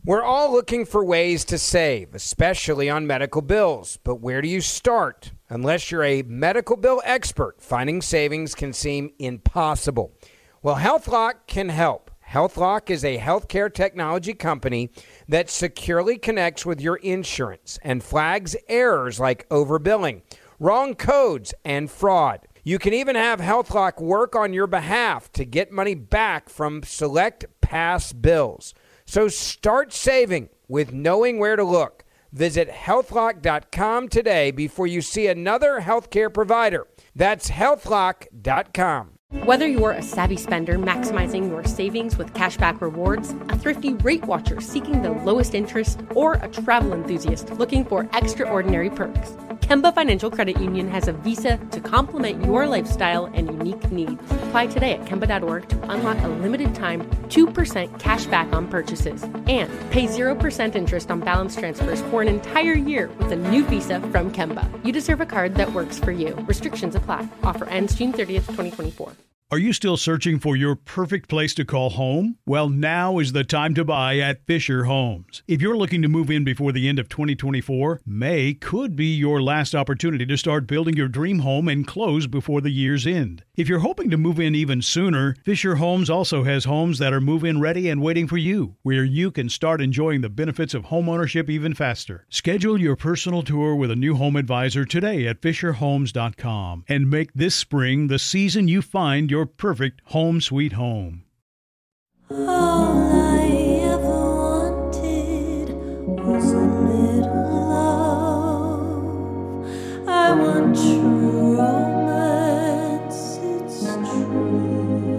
We're all looking for ways to save, especially on medical bills. But where do you start? Unless you're a medical bill expert, finding savings can seem impossible. Well, HealthLock can help. HealthLock is a healthcare technology company that securely connects with your insurance and flags errors like overbilling, wrong codes, and fraud. You can even have HealthLock work on your behalf to get money back from select past bills. So start saving with knowing where to look. Visit healthlock.com today before you see another healthcare provider. That's healthlock.com. Whether you're a savvy spender maximizing your savings with cashback rewards, a thrifty rate watcher seeking the lowest interest, or a travel enthusiast looking for extraordinary perks, Kemba Financial Credit Union has a visa to complement your lifestyle and unique needs. Apply today at Kemba.org to unlock a limited time 2% cash back on purchases and pay 0% interest on balance transfers for an entire year with a new visa from Kemba. You deserve a card that works for you. Restrictions apply. Offer ends June 30th, 2024. Are you still searching for your perfect place to call home? Well, now is the time to buy at Fisher Homes. If you're looking to move in before the end of 2024, May could be your last opportunity to start building your dream home and close before the year's end. If you're hoping to move in even sooner, Fisher Homes also has homes that are move-in ready and waiting for you, where you can start enjoying the benefits of homeownership even faster. Schedule your personal tour with a new home advisor today at FisherHomes.com and make this spring the season you find your perfect home sweet home. All I ever wanted was a little love. I want true romance, it's true.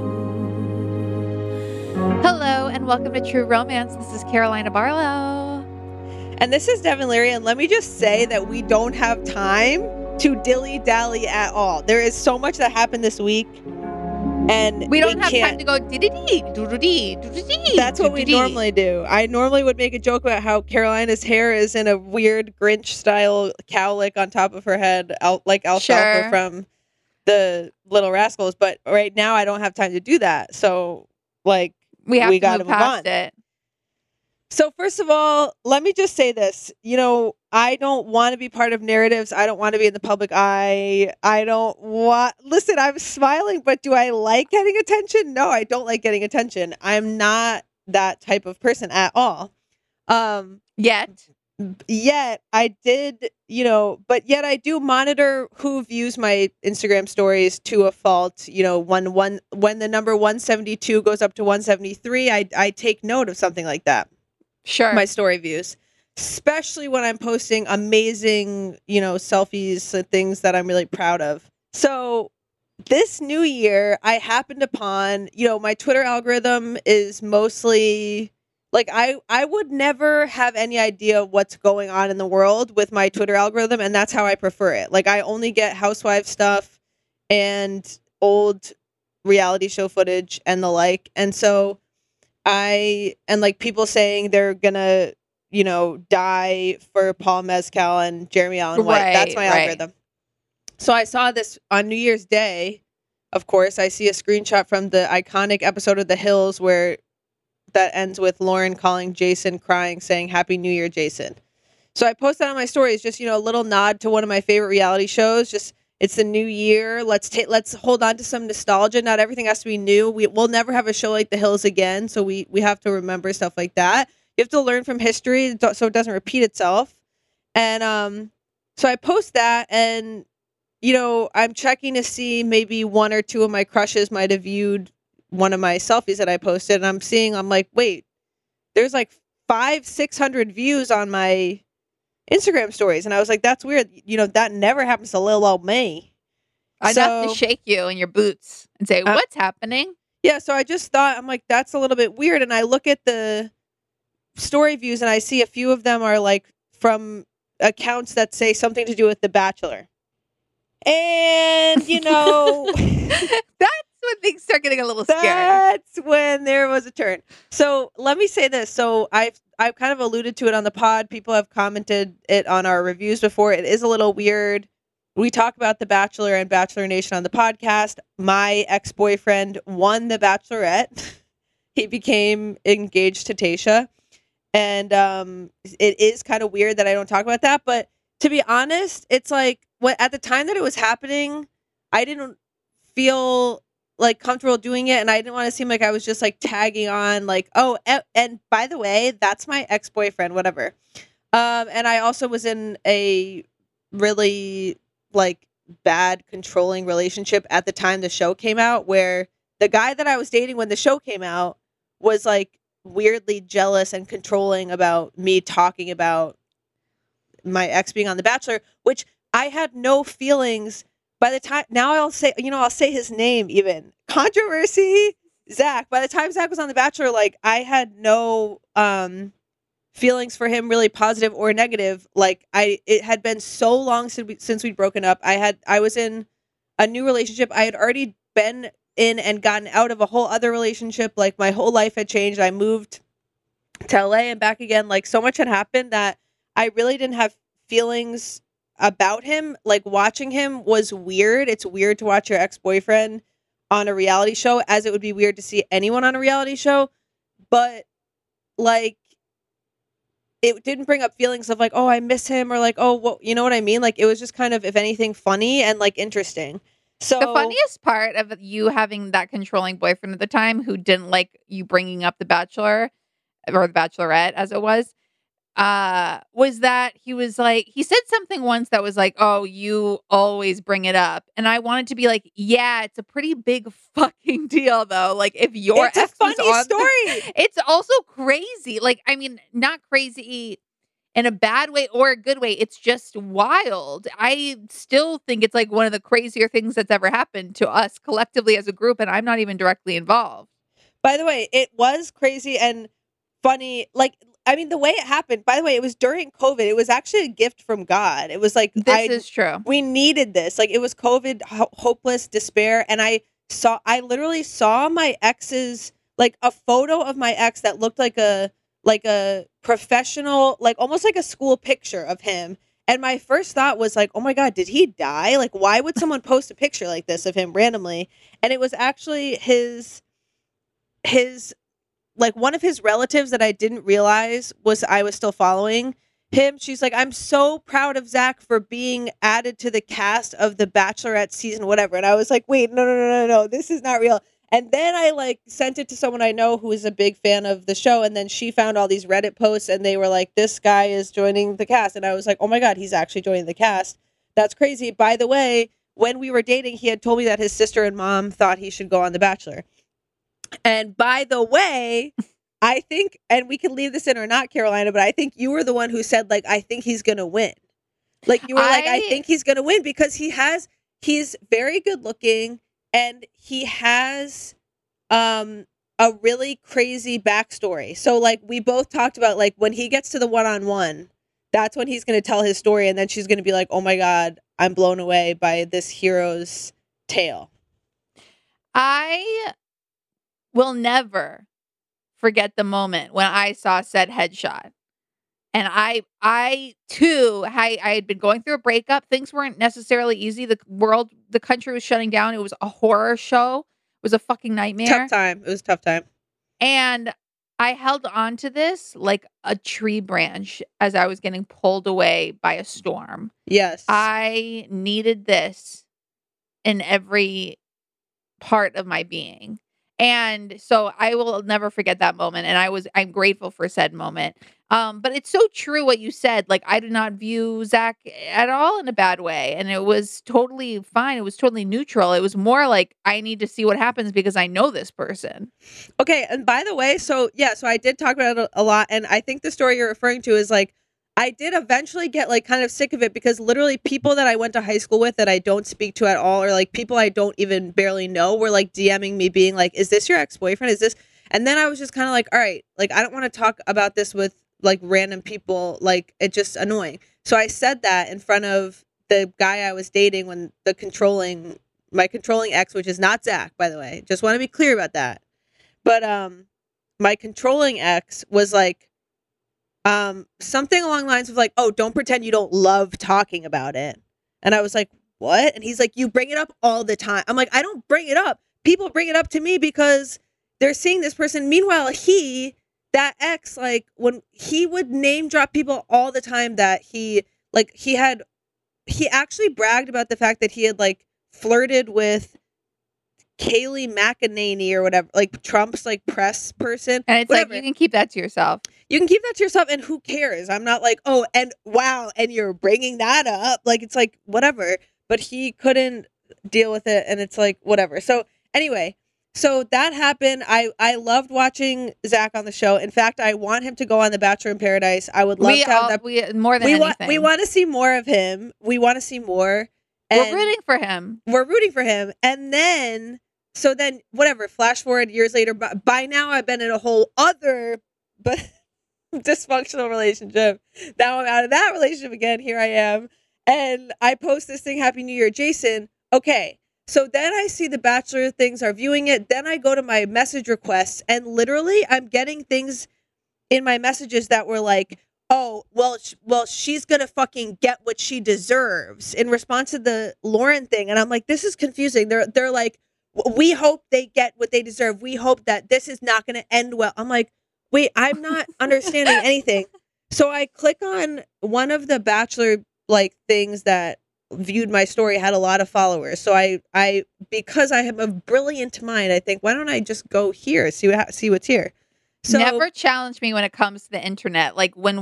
Hello and welcome to True Romance. This is Carolina Barlow. And this is Devin Leary, and let me just say that we don't have time to dilly-dally at all. There is so much that happened this week, and we don't have time to go dee-dee-dee. That's what we normally do. I normally would make a joke about how Carolina's hair is in a weird Grinch-style cowlick on top of her head, like Alfalfa from the Little Rascals, but right now I don't have time to do that. So, like, we got to move on. It. So first of all, let me just say this. You know, I don't want to be part of narratives. I don't want to be in the public eye. Listen, I'm smiling, but do I like getting attention? No, I don't like getting attention. I'm not that type of person at all. Yet I did, but yet I do monitor who views my Instagram stories to a fault. You know, when the number 172 goes up to 173, I take note of something like that. Sure. My story views, especially when I'm posting amazing, selfies, things that I'm really proud of. So this new year, I happened upon, my Twitter algorithm is mostly like, I would never have any idea what's going on in the world with my Twitter algorithm. And that's how I prefer it. Like, I only get housewife stuff and old reality show footage and the like. And so people saying they're gonna, die for Paul Mescal and Jeremy Allen White. Right, that's my algorithm. So I saw this on New Year's Day. Of course, I see a screenshot from the iconic episode of The Hills where that ends with Lauren calling Jason crying, saying, "Happy New Year, Jason." So I posted that on my stories, just, a little nod to one of my favorite reality shows. Just, it's the new year. Let's hold on to some nostalgia. Not everything has to be new. We'll never have a show like The Hills again. So we have to remember stuff like that. You have to learn from history so it doesn't repeat itself. And so I post that, and, I'm checking to see maybe one or two of my crushes might have viewed one of my selfies that I posted. And I'm like, wait, there's like 500-600 views on my Instagram stories. And I was like, that's weird. That never happens to little old me. I'd have to shake you in your boots and say, what's happening? Yeah. So I just thought, I'm like, that's a little bit weird. And I look at the story views and I see a few of them are like from accounts that say something to do with The Bachelor. And, that's when things start getting a little scary. That's when there was a turn. So let me say this. So I've kind of alluded to it on the pod. People have commented it on our reviews before. It is a little weird. We talk about The Bachelor and Bachelor Nation on the podcast. My ex-boyfriend won The Bachelorette. He became engaged to Tayshia. And it is kind of weird that I don't talk about that. But to be honest, it's like at the time that it was happening, I didn't feel like comfortable doing it, and I didn't want to seem like I was just like tagging on like, oh, and by the way, that's my ex-boyfriend, whatever. And I also was in a really like bad controlling relationship at the time the show came out, where the guy that I was dating when the show came out was like weirdly jealous and controlling about me talking about my ex being on The Bachelor, which I had no feelings. By the time now I'll say his name even. Controversy, Zach. By the time Zach was on The Bachelor, like I had no feelings for him, really positive or negative. Like it had been so long since we'd broken up. I was in a new relationship. I had already been in and gotten out of a whole other relationship. Like my whole life had changed. I moved to LA and back again. Like so much had happened that I really didn't have feelings about him. Like watching him was weird. It's weird to watch your ex-boyfriend on a reality show, as it would be weird to see anyone on a reality show. But like it didn't bring up feelings of like, oh, I miss him, or like, oh, what, you know what I mean? Like it was just kind of, if anything, funny and like interesting. So The funniest part of you having that controlling boyfriend at the time who didn't like you bringing up The Bachelor or The Bachelorette as it was that he was like, he said something once that was like, oh, you always bring it up. And I wanted to be like, yeah, it's a pretty big fucking deal though. Like if your it's a ex was funny on story. it's also crazy. Like, I mean, not crazy in a bad way or a good way. It's just wild. I still think it's like one of the crazier things that's ever happened to us collectively as a group. And I'm not even directly involved. By the way, it was crazy and funny. Like, I mean, the way it happened, by the way, it was during COVID. It was actually a gift from God. It was like, This is true. we needed this. Like, it was COVID, hopeless, despair. And I literally saw my ex's, like a photo of my ex that looked like a professional, like almost like a school picture of him. And my first thought was like, oh my God, did he die? Like, why would someone post a picture like this of him randomly? And it was actually his like one of his relatives that I didn't realize I was still following him. She's like, I'm so proud of Zach for being added to the cast of The Bachelorette season, whatever. And I was like, wait, no, this is not real. And then I like sent it to someone I know who is a big fan of the show. And then she found all these Reddit posts and they were like, this guy is joining the cast. And I was like, oh my God, he's actually joining the cast. That's crazy. By the way, when we were dating, he had told me that his sister and mom thought he should go on The Bachelor. And by the way, I think, and we can leave this in or not, Carolina, but I think you were the one who said, like, I think he's going to win. Like, you were like, I think he's going to win because he's very good looking and he has a really crazy backstory. So, like, we both talked about, like, when he gets to the one-on-one, that's when he's going to tell his story. And then she's going to be like, oh my God, I'm blown away by this hero's tale. I will never forget the moment when I saw said headshot. And I too, I had been going through a breakup. Things weren't necessarily easy. The country was shutting down. It was a horror show. It was a fucking nightmare. Tough time. It was a tough time. And I held on to this like a tree branch as I was getting pulled away by a storm. Yes. I needed this in every part of my being. And so I will never forget that moment. And I'm grateful for said moment. But it's so true what you said. Like, I did not view Zach at all in a bad way. And it was totally fine. It was totally neutral. It was more like, I need to see what happens because I know this person. Okay. And by the way, so I did talk about it a lot. And I think the story you're referring to is like, I did eventually get like kind of sick of it because literally people that I went to high school with that I don't speak to at all, or like people I don't even barely know, were like DMing me being like, is this your ex-boyfriend? Is this? And then I was just kind of like, all right, like, I don't want to talk about this with like random people. Like, it's just annoying. So I said that in front of the guy I was dating when my controlling ex, which is not Zach, by the way, just want to be clear about that. But, my controlling ex was like, something along the lines of like, oh, don't pretend you don't love talking about it. And I was like, what? And he's like, you bring it up all the time. I'm like, I don't bring it up. People bring it up to me because they're seeing this person. Meanwhile, that ex, like when he would name drop people all the time that he actually bragged about the fact that he had like flirted with Kayleigh McEnany or whatever, like Trump's like press person. And it's whatever. like, you can keep that to yourself. You can keep that to yourself, and who cares? I'm not like, oh, and wow, and you're bringing that up. Like, it's like, whatever. But he couldn't deal with it, and it's like, whatever. So, anyway, so that happened. I loved watching Zach on the show. In fact, I want him to go on The Bachelor in Paradise. I would love to have that. We more than anything. We want to see more of him. We want to see more. We're rooting for him. We're rooting for him. And then, so then, whatever, flash forward years later, by now I've been in a whole other dysfunctional relationship. Now I'm out of that relationship again. Here I am. And I post this thing, Happy New Year, Jason. Okay. So then I see the Bachelor things are viewing it. Then I go to my message requests, and literally I'm getting things in my messages that were like, oh, well, she's going to fucking get what she deserves in response to the Lauren thing. And I'm like, this is confusing. They're like, we hope they get what they deserve. We hope that this is not going to end well. I'm like, wait, I'm not understanding anything. So I click on one of the Bachelor like things that viewed my story, had a lot of followers. So I because I have a brilliant mind, I think, why don't I just go here, see what's here. So never challenge me when it comes to the internet. Like when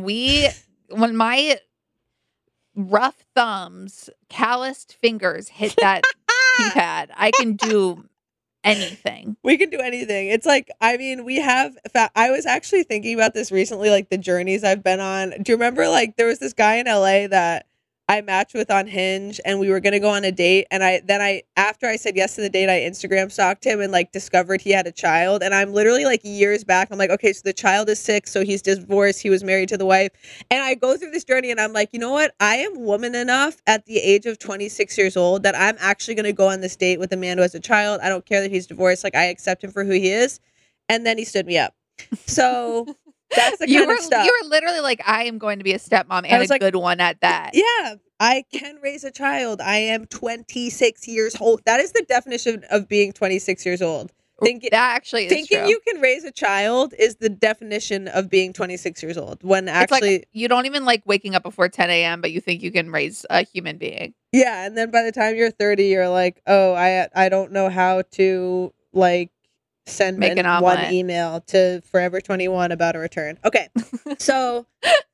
my rough thumbs, calloused fingers hit that keypad, I can do anything. We can do anything. It's like, I mean, I was actually thinking about this recently, like the journeys I've been on. Do you remember, like, there was this guy in LA that I matched with on Hinge, and we were going to go on a date. And after I said yes to the date, I Instagram stalked him and like discovered he had a child. And I'm literally like years back. I'm like, okay, so the child is 6. So he's divorced. He was married to the wife. And I go through this journey and I'm like, you know what? I am woman enough at the age of 26 years old that I'm actually going to go on this date with a man who has a child. I don't care that he's divorced. Like, I accept him for who he is. And then he stood me up. So that's the kind of stuff. You were literally like, I am going to be a stepmom and a good one at that. Yeah, I can raise a child. I am 26 years old. That is the definition of being 26 years old. That actually is thinking true. You can raise a child is the definition of being 26 years old. When actually, it's like, you don't even like waking up before 10 a.m., but you think you can raise a human being. Yeah, and then by the time you're 30, you're like, oh, I don't know how to like send one email to Forever 21 about a return. Okay, so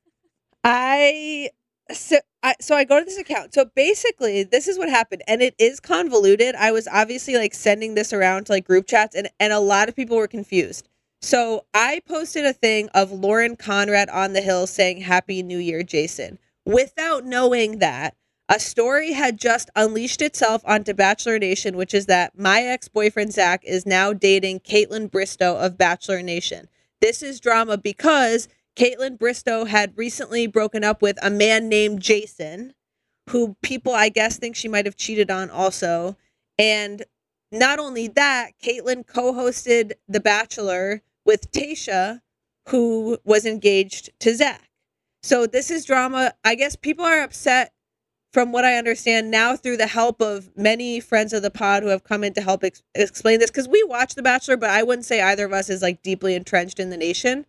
I go to this account. So basically, this is what happened, and it is convoluted. I was obviously like sending this around to like group chats, and a lot of people were confused. So I posted a thing of Lauren Conrad on the Hill saying Happy New Year, Jason, without knowing that a story had just unleashed itself onto Bachelor Nation, which is that my ex-boyfriend Zach is now dating Caitlin Bristowe of Bachelor Nation. This is drama because Caitlin Bristowe had recently broken up with a man named Jason, who people, I guess, think she might have cheated on also. And not only that, Caitlin co-hosted The Bachelor with Tayshia, who was engaged to Zach. So this is drama. I guess people are upset, from what I understand now, through the help of many friends of the pod who have come in to help explain this. Because we watch The Bachelor, but I wouldn't say either of us is like deeply entrenched in the nation.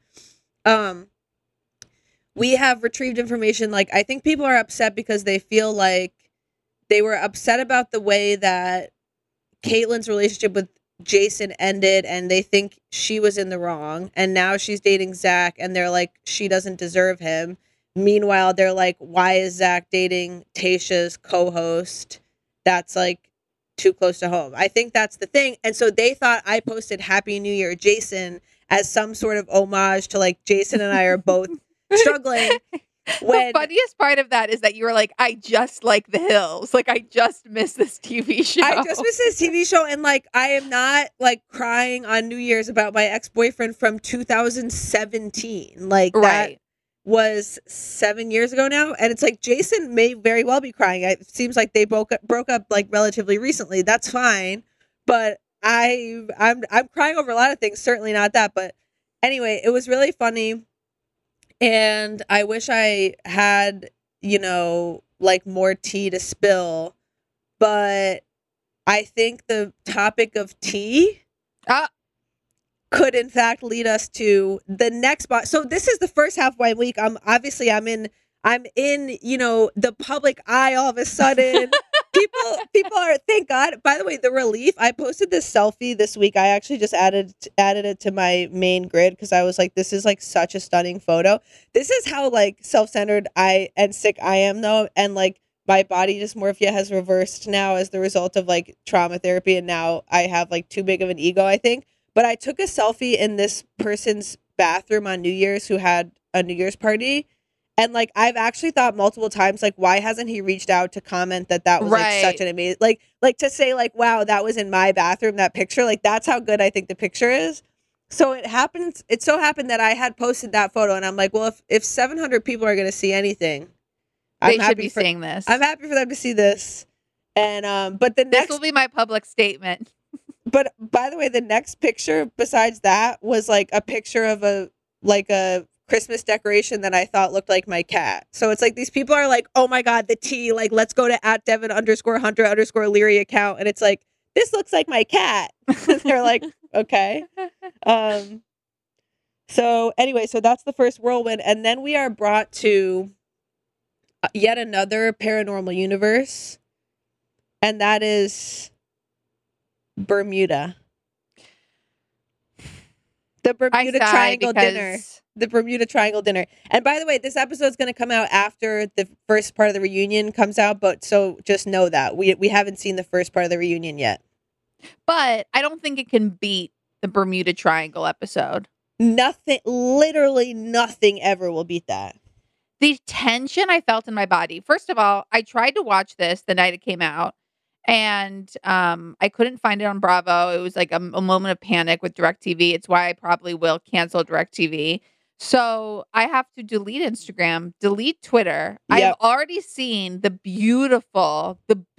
We have retrieved information. Like, I think people are upset because they feel like they were upset about the way that Caitlin's relationship with Jason ended, and they think she was in the wrong. And now she's dating Zach, and they're like, she doesn't deserve him. Meanwhile, they're like, why is Zach dating Tayshia's co-host? That's like too close to home. I think that's the thing. And so they thought I posted Happy New Year, Jason, as some sort of homage to like Jason and I are both struggling. The funniest part of that is that you were like, I just like The Hills. Like, I just miss this TV show. I just miss this TV show. And like, I am not like crying on New Year's about my ex-boyfriend from 2017. Like, that was 7 years ago now. And it's like, Jason may very well be crying. It seems like they broke up like relatively recently. That's fine. But I'm crying over a lot of things. Certainly not that. But anyway, it was really funny. And I wish I had, like more tea to spill. But I think the topic of tea could in fact lead us to the next spot. So this is the first half of my week. I'm in, the public eye all of a sudden. People are, thank God. By the way, the relief, I posted this selfie this week. I actually just added it to my main grid because I was like, this is like such a stunning photo. This is how like self-centered and sick I am though. And like my body dysmorphia has reversed now as the result of like trauma therapy. And now I have like too big of an ego, I think. But I took a selfie in this person's bathroom on New Year's who had a New Year's party. And like, I've actually thought multiple times, like, why hasn't he reached out to comment that was like such an amazing, like to say like, wow, that was in my bathroom, that picture, like that's how good I think the picture is. So it so happened that I had posted that photo and I'm like, well, if 700 people are going to see anything, they should be seeing this. I'm happy for them to see this. And, but this will be my public statement. But by the way, the next picture besides that was like a picture of a Christmas decoration that I thought looked like my cat. So it's like these people are like, oh my God, the tea, like, let's go to @Devin_Hunter_Leary account. And it's like, this looks like my cat. They're like, okay. So anyway, so that's the first whirlwind. And then we are brought to yet another paranormal universe. And that is Bermuda. The Bermuda Triangle dinner. The Bermuda Triangle dinner. And by the way, this episode is going to come out after the first part of the reunion comes out. But so just know that we haven't seen the first part of the reunion yet. But I don't think it can beat the Bermuda Triangle episode. Nothing, literally nothing ever will beat that. The tension I felt in my body. First of all, I tried to watch this the night it came out. And I couldn't find it on Bravo. It was like a moment of panic with DirecTV. It's why I probably will cancel DirecTV. So I have to delete Instagram, delete Twitter. Yep. I've already seen the beautiful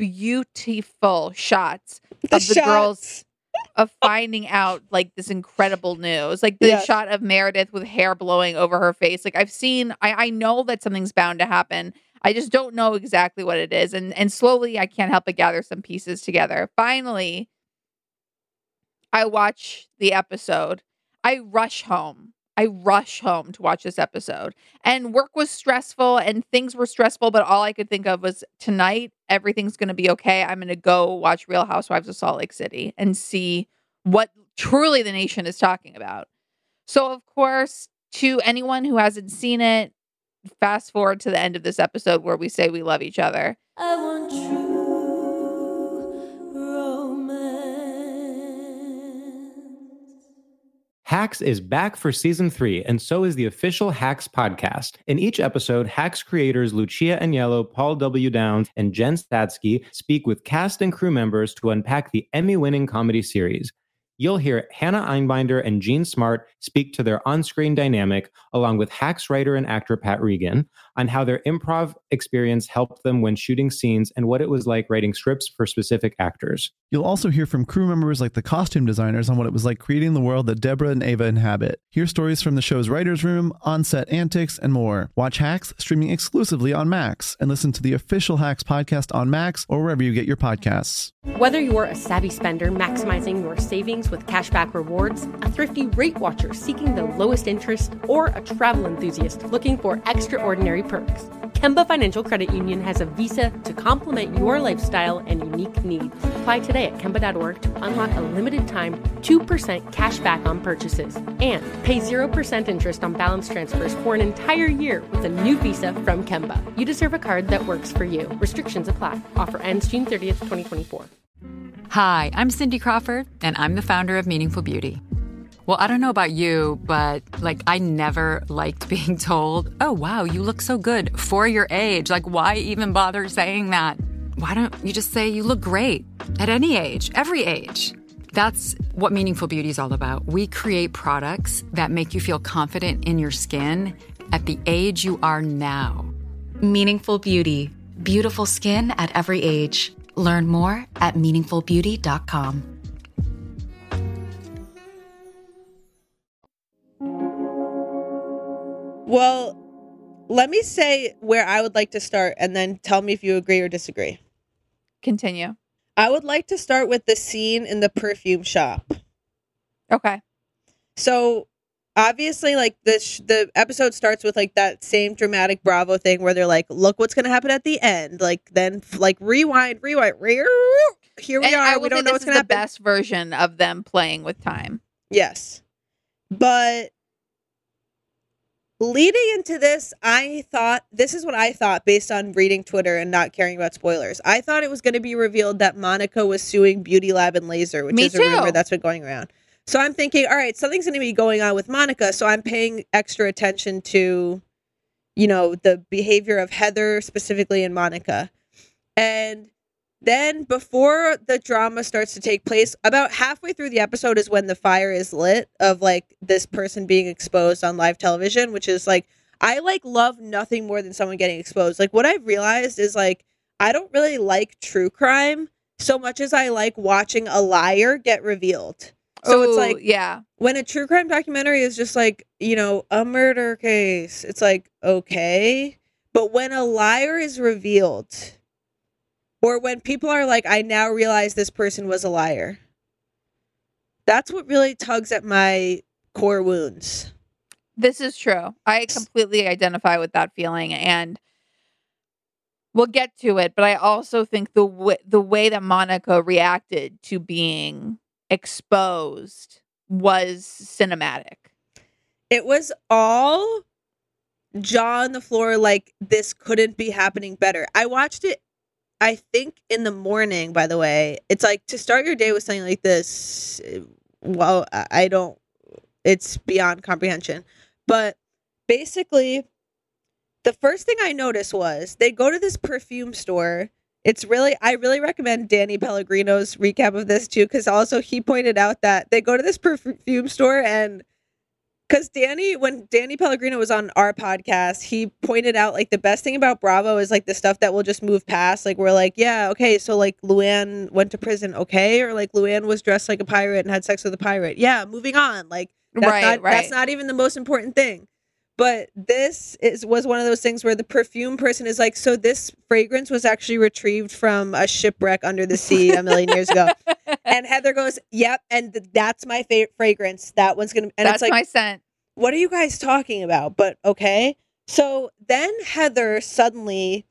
shots of the girls of finding out like this incredible news. Like the shot of Meredith with hair blowing over her face. Like I know that something's bound to happen. I just don't know exactly what it is. And slowly I can't help but gather some pieces together. Finally, I watch the episode. I rush home to watch this episode. And work was stressful and things were stressful, but all I could think of was tonight, everything's going to be okay. I'm going to go watch Real Housewives of Salt Lake City and see what truly the nation is talking about. So, of course, to anyone who hasn't seen it, fast forward to the end of this episode where we say we love each other. I want true romance. Hacks is back for season 3, and so is the official Hacks podcast. In each episode, Hacks creators Lucia Agnello, Paul W. Downs, and Jen Statsky speak with cast and crew members to unpack the Emmy-winning comedy series. You'll hear Hannah Einbinder and Jean Smart speak to their on-screen dynamic, along with Hacks writer and actor Pat Regan, on how their improv experience helped them when shooting scenes and what it was like writing scripts for specific actors. You'll also hear from crew members like the costume designers on what it was like creating the world that Deborah and Ava inhabit. Hear stories from the show's writer's room, on-set antics, and more. Watch Hacks streaming exclusively on Max, and listen to the official Hacks podcast on Max or wherever you get your podcasts. Whether you're a savvy spender maximizing your savings with cashback rewards, a thrifty rate watcher seeking the lowest interest, or a travel enthusiast looking for extraordinary perks, Kemba Financial Credit Union has a visa to complement your lifestyle and unique needs. Apply today at Kemba.org to unlock a limited time 2% cash back on purchases and pay 0% interest on balance transfers for an entire year with a new visa from Kemba. You deserve a card that works for you. Restrictions apply. Offer ends June 30th, 2024. Hi, I'm Cindy Crawford, and I'm the founder of Meaningful Beauty. Well, I don't know about you, but I never liked being told, oh, wow, you look so good for your age. Why even bother saying that? Why don't you just say you look great at any age, every age? That's what Meaningful Beauty is all about. We create products that make you feel confident in your skin at the age you are now. Meaningful Beauty. Beautiful skin at every age. Learn more at meaningfulbeauty.com. Well, let me say where I would like to start and then tell me if you agree or disagree. Continue. I would like to start with the scene in the perfume shop. Okay. So obviously, like the episode starts with like that same dramatic Bravo thing where they're like, look what's going to happen at the end. Like then like rewind. Here we And I are. will We say don't know this what's is going to the happen. best version of them playing with time. Yes. But leading into this, this is what I thought based on reading Twitter and not caring about spoilers. I thought it was going to be revealed that Monica was suing Beauty Lab and Laser, which Me is a rumor too. that's been going around. So I'm thinking, all right, something's going to be going on with Monica. So I'm paying extra attention to, the behavior of Heather specifically and Monica. And then before the drama starts to take place, about halfway through the episode is when the fire is lit of like this person being exposed on live television, which is like, I like love nothing more than someone getting exposed. Like what I've realized is like, I don't really like true crime so much as I like watching a liar get revealed. So it's like, yeah. when a true crime documentary is just like, a murder case, it's like, okay. But when a liar is revealed, or when people are like, I now realize this person was a liar, that's what really tugs at my core wounds. This is true. I completely identify with that feeling, and we'll get to it. But I also think the way that Monica reacted to being exposed was cinematic. It was all jaw on the floor, like this couldn't be happening better. I watched it, I think, in the morning, by the way. It's like, to start your day with something like this, well, it's beyond comprehension. But basically, the first thing I noticed was they go to this perfume store. I really recommend Danny Pellegrino's recap of this too, because also he pointed out that they go to this perfume store, and because when Danny Pellegrino was on our podcast, he pointed out like the best thing about Bravo is like the stuff that will just move past. Like we're like, yeah, okay, so like Luann went to prison, okay, or like Luann was dressed like a pirate and had sex with a pirate. Yeah, moving on. Like that's not even the most important thing. But this was one of those things where the perfume person is like, so this fragrance was actually retrieved from a shipwreck under the sea a million years ago. And Heather goes, yep, and that's my favorite fragrance. That one's going to... And that's it's like, my scent. What are you guys talking about? But okay. So then Heather suddenly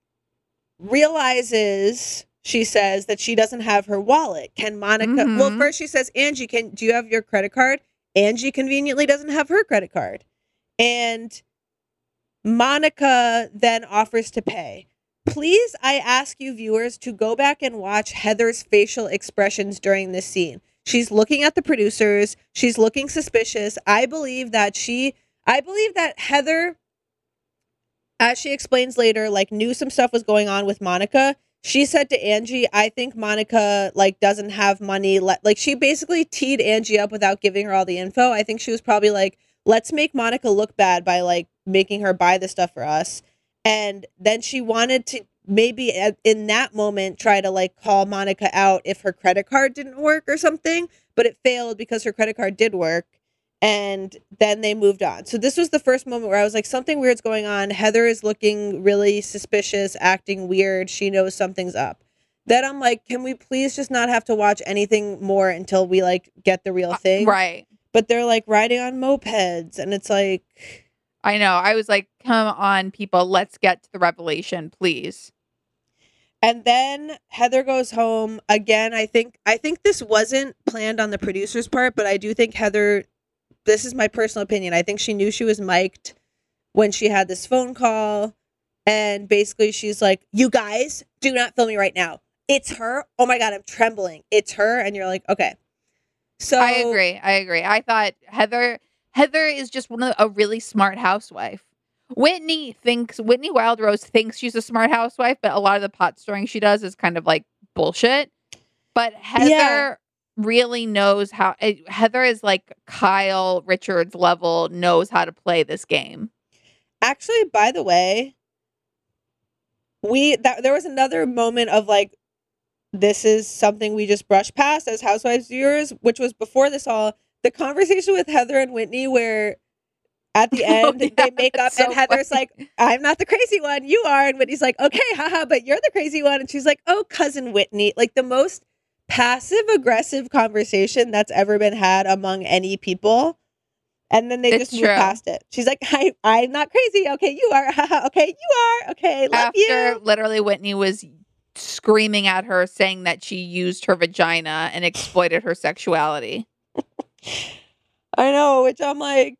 realizes, she says, that she doesn't have her wallet. Can Monica... Mm-hmm. Well, first she says, Angie, do you have your credit card? Angie conveniently doesn't have her credit card. And Monica then offers to pay. Please, I ask you viewers to go back and watch Heather's facial expressions during this scene. She's looking at the producers. She's looking suspicious. I believe that Heather, as she explains later, like knew some stuff was going on with Monica. She said to Angie, I think Monica like doesn't have money. Like she basically teed Angie up without giving her all the info. I think she was probably like, let's make Monica look bad by like making her buy the stuff for us. And then she wanted to maybe in that moment try to like call Monica out if her credit card didn't work or something, but it failed because her credit card did work. And then they moved on. So this was the first moment where I was like, something weird's going on. Heather is looking really suspicious, acting weird. She knows something's up. Then I'm like, can we please just not have to watch anything more until we like get the real thing? Right. But they're like riding on mopeds, and it's like, I know. I was like, come on, people, let's get to the revelation, please. And then Heather goes home again. I think this wasn't planned on the producer's part, but I do think Heather, this is my personal opinion, I think she knew she was mic'd when she had this phone call. And basically she's like, you guys, do not film me right now. It's her. Oh my God, I'm trembling. It's her. And you're like, okay. So I agree. I thought Heather is just a really smart housewife. Whitney Wildrose thinks she's a smart housewife, but a lot of the pot stirring she does is kind of like bullshit. But Heather really knows how. Heather is like Kyle Richards level, knows how to play this game. Actually, by the way, there was another moment of like, this is something we just brushed past as Housewives viewers, which was before this all, the conversation with Heather and Whitney where at the end they make up so and Heather's funny. Like, I'm not the crazy one, you are. And Whitney's like, okay, haha, but you're the crazy one. And she's like, oh, cousin Whitney. Like the most passive aggressive conversation that's ever been had among any people. And then they It's just move true. past it. She's like, I'm not crazy. Okay, you are. Okay, you are. Okay, love After you. literally Whitney was screaming at her, saying that she used her vagina and exploited her sexuality. I know, which I'm like,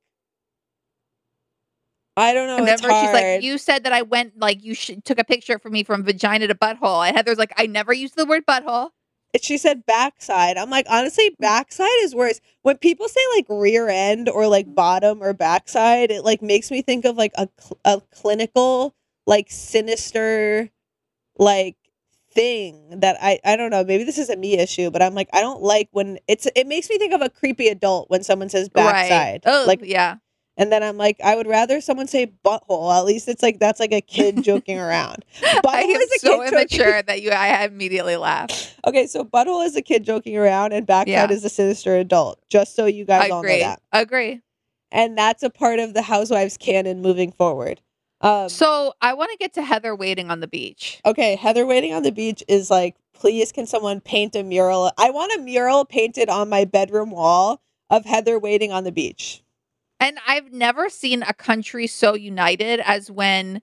I don't know. It's Remember, she's like, hard. you said that I went, like, took a picture for me from vagina to butthole. And Heather's like, I never used the word butthole. She said backside. I'm like, honestly, backside is worse. When people say like rear end or like bottom or backside, it like makes me think of like a clinical, like sinister, like thing that I don't know. Maybe this is a me issue, but I'm like, I don't like when it makes me think of a creepy adult when someone says backside. Right. Oh, like, yeah. and then I'm like, I would rather someone say butthole. At least it's like that's like a kid joking around. I Butthole am is a so kid joking. immature that I immediately laughed. Okay, so butthole is a kid joking around, and backside Yeah. is a sinister adult. Just so you guys all know Agree. that. Agree. And that's a part of the Housewives canon moving forward. So I want to get to Heather waiting on the beach. Okay, Heather waiting on the beach is like, please, can someone paint a mural? I want a mural painted on my bedroom wall of Heather waiting on the beach. And I've never seen a country so united as when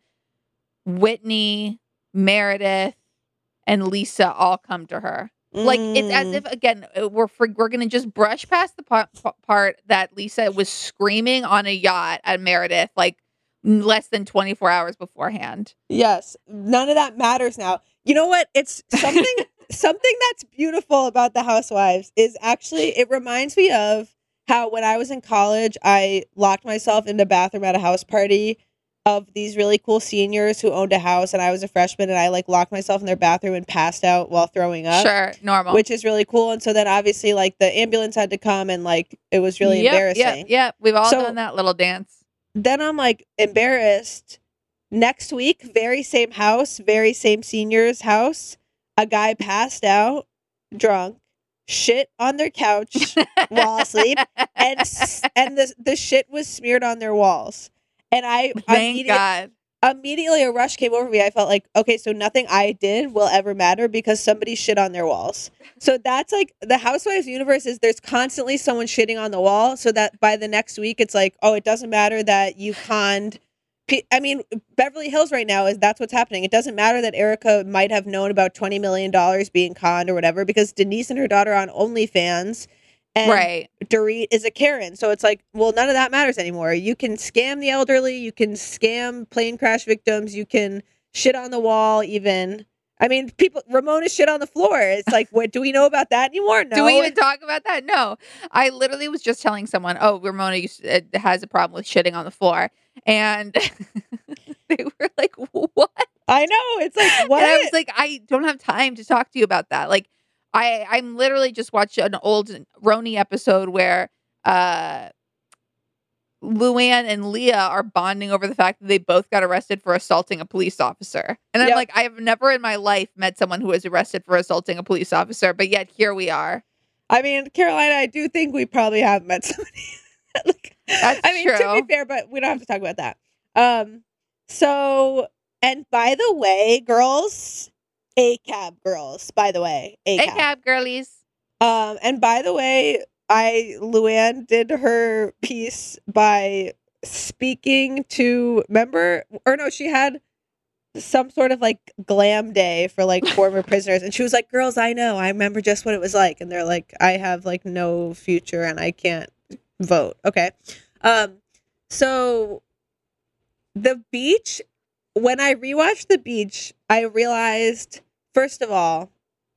Whitney, Meredith, and Lisa all come to her. Like, it's as if, again, we're going to just brush past the part that Lisa was screaming on a yacht at Meredith, like, less than 24 hours beforehand. Yes, none of that matters now. You know what? It's something something that's beautiful about the Housewives is actually, it reminds me of how when I was in college, I locked myself in the bathroom at a house party of these really cool seniors who owned a house, and I was a freshman, and I like locked myself in their bathroom and passed out while throwing up. Sure, normal. Which is really cool. And so then obviously like the ambulance had to come, and like it was really embarrassing. Yeah, we've all So- done that little dance. Then I'm like embarrassed. Next week, very same house, very same senior's house. A guy passed out, drunk, shit on their couch while asleep, and the shit was smeared on their walls. And I Thank God. immediately a rush came over me. I felt like, okay, so nothing I did will ever matter because somebody shit on their walls. So that's like the Housewives universe is there's constantly someone shitting on the wall, so that by the next week it's like, oh, it doesn't matter that you conned. I mean, Beverly Hills right now that's what's happening. It doesn't matter that Erica might have known about $20 million being conned or whatever, because Denise and her daughter are on OnlyFans. And Right. Dorit is a Karen. So it's like, well, none of that matters anymore. You can scam the elderly. You can scam plane crash victims. You can shit on the wall even. I mean, Ramona shit on the floor. It's like, what, do we know about that anymore? No. Do we even talk about that? No. I literally was just telling someone, oh, Ramona has a problem with shitting on the floor. And they were like, what? I know. It's like, what? And I was like, I don't have time to talk to you about that. Like, I'm literally just watching an old Roni episode where Luann and Leah are bonding over the fact that they both got arrested for assaulting a police officer. And I'm Yep. like, I have never in my life met someone who was arrested for assaulting a police officer, but yet here we are. I mean, Carolina, I do think we probably have met somebody. That's I mean, true. to be fair, but we don't have to talk about that. So, and by the way, girls, ACAB girls, by the way, Hey, cab girlies. And by the way, Luann did her piece by speaking to, she had some sort of like glam day for like former prisoners, and she was like, girls, I remember just what it was like. And they're like, I have like no future and I can't vote. Okay. So the beach, when I rewatched the beach, I realized, first of all,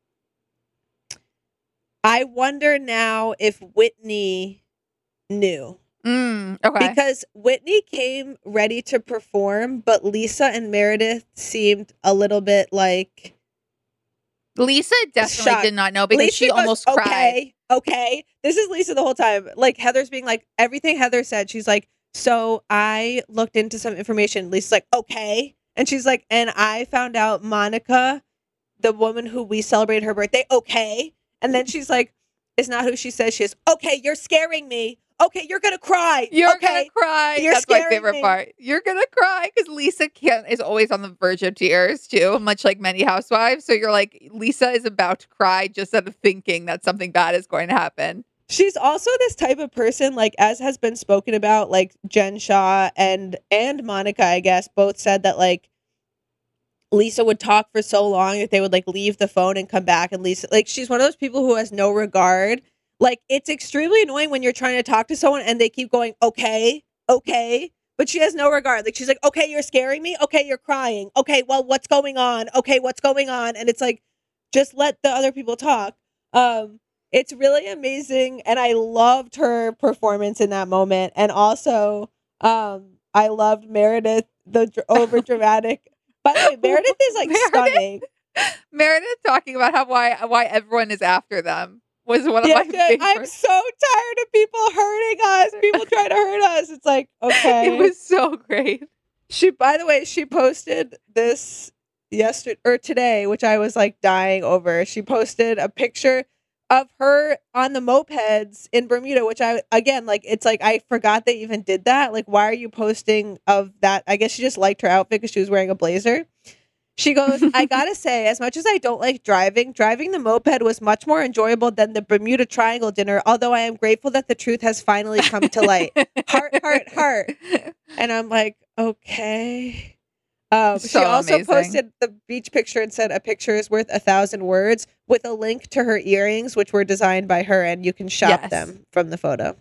I wonder now if Whitney knew. Okay. Because Whitney came ready to perform, but Lisa and Meredith seemed a little bit like Lisa definitely shocked. did not know because Lisa she goes, almost cried. Okay. This is Lisa the whole time. Like Heather's being like, everything Heather said, she's like, so I looked into some information. Lisa's like, okay. And she's like, and I found out Monica, the woman who we celebrated her birthday, okay. And then she's like, it's not who she says she is. Okay, you're scaring me. okay, you're gonna cry. You're okay? gonna cry. You're That's my scaring favorite me. part. You're gonna cry because Lisa is always on the verge of tears too, much like many housewives. So you're like, Lisa is about to cry just out of thinking that something bad is going to happen. She's also this type of person, like, as has been spoken about, like Jen Shaw and Monica, I guess, both said that, like, Lisa would talk for so long that they would, like, leave the phone and come back, and Lisa, like, she's one of those people who has no regard. Like, it's extremely annoying when you're trying to talk to someone and they keep going, okay, but she has no regard. Like, she's like, okay, you're scaring me. Okay, you're crying. Okay, well, what's going on? Okay, what's going on? And it's like, just let the other people talk. It's really amazing, and I loved her performance in that moment. And also, I loved Meredith, the over dramatic. By the way, Meredith is like stunning. Meredith talking about why everyone is after them was one of my favorites. I'm so tired of people hurting us. People trying to hurt us. It's like, okay, It was so great. By the way, she posted this yesterday or today, which I was like dying over. She posted a picture of her on the mopeds in Bermuda, which it's like, I forgot they even did that. Like, why are you posting of that? I guess she just liked her outfit because she was wearing a blazer. She goes, I gotta say, as much as I don't like driving the moped was much more enjoyable than the Bermuda Triangle dinner, although I am grateful that the truth has finally come to light. Heart, heart, heart. And I'm like, okay. She also amazing. posted the beach picture and said, a picture is worth 1,000 words, with a link to her earrings, which were designed by her, and you can shop them from the photo.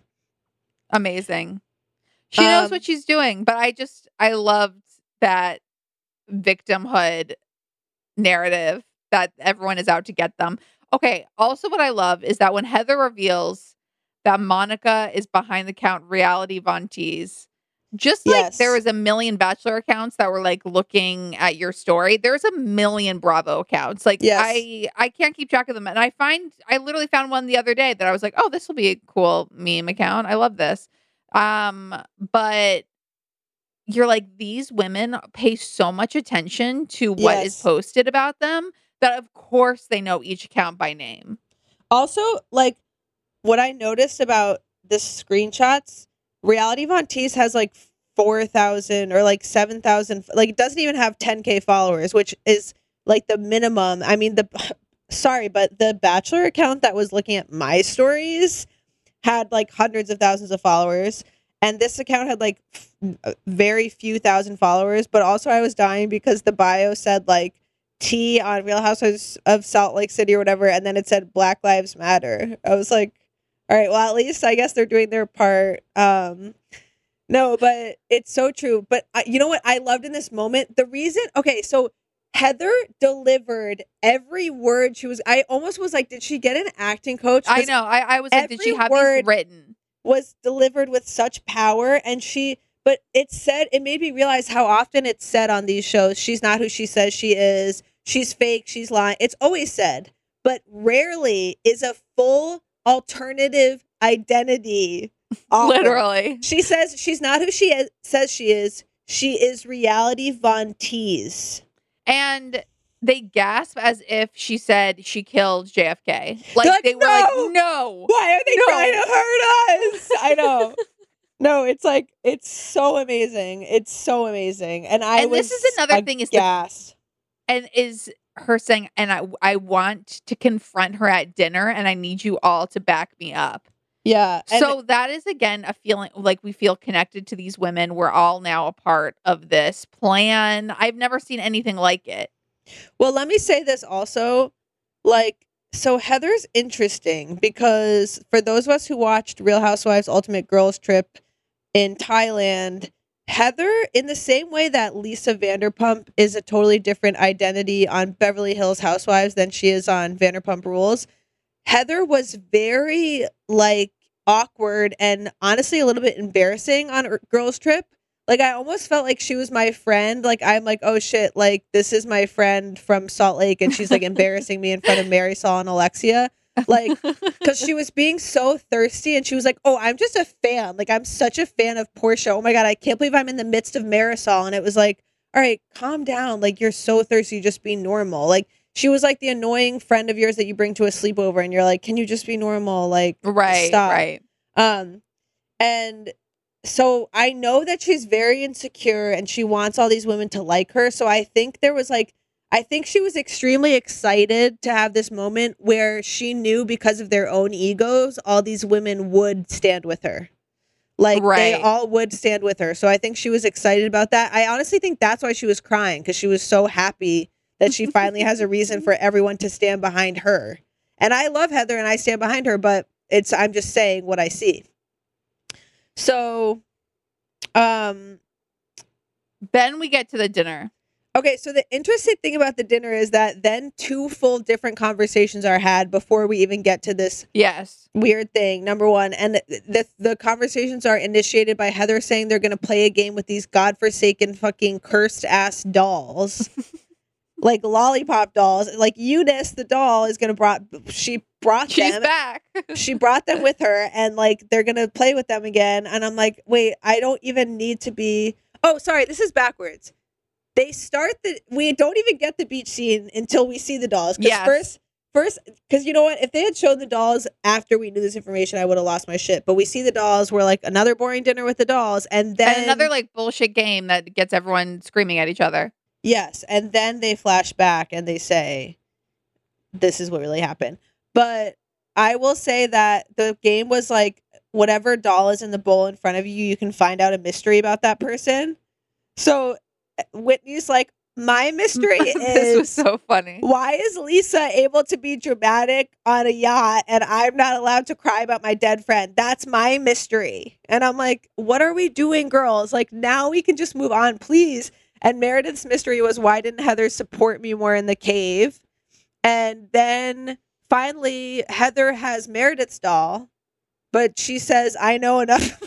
Amazing. She knows what she's doing, but I loved that victimhood narrative that everyone is out to get them. Okay, also what I love is that when Heather reveals that Monica is behind the count reality Von Teese, just like there was a million Bachelor accounts that were like looking at your story, there's a million Bravo accounts. Like I can't keep track of them. And I literally found one the other day that I was like, oh, this will be a cool meme account. I love this. But you're like, these women pay so much attention to what is posted about them that of course they know each account by name. Also, like, what I noticed about the screenshots, Reality Von Teese has like 4,000 or like 7,000, like it doesn't even have 10K followers, which is like the minimum. I mean, but the Bachelor account that was looking at my stories had like hundreds of thousands of followers. And this account had like very few thousand followers, but also I was dying because the bio said like T on Real Housewives of Salt Lake City or whatever, and then it said Black Lives Matter. I was like, all right, well, at least I guess they're doing their part. No, but it's so true. But you know what I loved in this moment? The reason, okay, so Heather delivered every word she was, I almost was like, did she get an acting coach? I know. I was like, did she have these written? Was delivered with such power, and but it made me realize how often it's said on these shows, she's not who she says she is, she's fake, she's lying. It's always said, but rarely is a full alternative identity offered. Literally. She says she's not who says she is Reality Von Teese. And they gasp as if she said she killed JFK. Like they were like, no. Why are they trying to hurt us? I know. No, it's like, it's so amazing. It's so amazing. And this is another thing is is her saying, and I want to confront her at dinner and I need you all to back me up. Yeah. So that is, again, a feeling like we feel connected to these women. We're all now a part of this plan. I've never seen anything like it. Well, let me say this also, like, so Heather's interesting because for those of us who watched Real Housewives Ultimate Girls Trip in Thailand, Heather, in the same way that Lisa Vanderpump is a totally different identity on Beverly Hills Housewives than she is on Vanderpump Rules, Heather was very, like, awkward and honestly a little bit embarrassing on Girls Trip. Like, I almost felt like she was my friend. Like, I'm like, oh shit, like, this is my friend from Salt Lake, and she's like embarrassing me in front of Marisol and Alexia. Like, because she was being so thirsty, and she was like, oh, I'm just a fan. Like, I'm such a fan of Portia. Oh my God, I can't believe I'm in the midst of Marisol. And it was like, all right, calm down. Like, you're so thirsty, just be normal. Like, she was like the annoying friend of yours that you bring to a sleepover, and you're like, can you just be normal? Like, stop. Right. And so I know that she's very insecure and she wants all these women to like her. So I think I think she was extremely excited to have this moment where she knew because of their own egos, all these women would stand with her. Like they all would stand with her. So I think she was excited about that. I honestly think that's why she was crying, because she was so happy that she finally has a reason for everyone to stand behind her. And I love Heather and I stand behind her, but I'm just saying what I see. So, then we get to the dinner. Okay, so the interesting thing about the dinner is that then 2 full different conversations are had before we even get to this weird thing, number one. And the conversations are initiated by Heather saying they're going to play a game with these godforsaken fucking cursed ass dolls. Like lollipop dolls. Like Eunice, the doll, is going to She's back. She brought them with her and like they're going to play with them again. And I'm like, wait, I don't even need to be... Oh, sorry, this is backwards. They start we don't even get the beach scene until we see the dolls. First, because you know what? If they had shown the dolls after we knew this information, I would have lost my shit. But we see the dolls. We're like, another boring dinner with the dolls. And then another like bullshit game that gets everyone screaming at each other. Yes. And then they flash back and they say, this is what really happened. But I will say that the game was like, whatever doll is in the bowl in front of you, you can find out a mystery about that person. So Whitney's like, my mystery is... This was so funny. Why is Lisa able to be dramatic on a yacht and I'm not allowed to cry about my dead friend? That's my mystery. And I'm like, what are we doing, girls? Like, now we can just move on, please. And Meredith's mystery was, why didn't Heather support me more in the cave? And then finally, Heather has Meredith's doll, but she says, I know enough.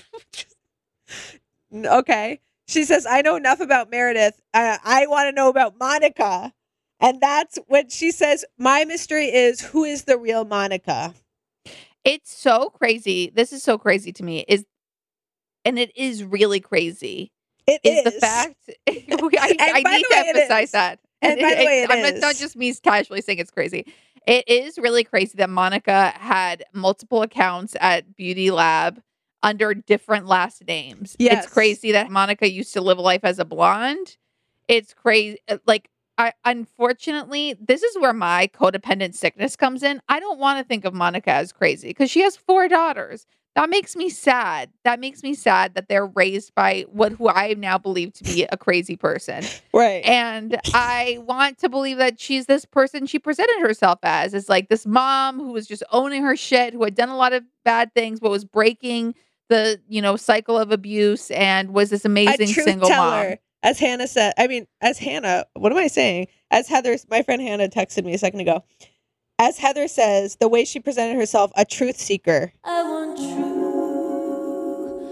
Okay. She says, I know enough about Meredith. I want to know about Monica. And that's when she says, my mystery is, who is the real Monica? It's so crazy. This is so crazy to me. And it is really crazy. It is. The fact. I need to emphasize that. And by the way, it's not just me casually saying it's crazy. It is really crazy that Monica had multiple accounts at Beauty Lab under different last names. Yes. It's crazy that Monica used to live a life as a blonde. It's crazy. Like, unfortunately, this is where my codependent sickness comes in. I don't want to think of Monica as crazy because she has 4 daughters. That makes me sad. That makes me sad that they're raised by who I now believe to be a crazy person. Right. And I want to believe that she's this person she presented herself as. It's like this mom who was just owning her shit, who had done a lot of bad things, but was breaking the, cycle of abuse and was this amazing single mom. As Hannah said, what am I saying? As my friend Hannah texted me a second ago. As Heather says, the way she presented herself, a truth seeker. I want true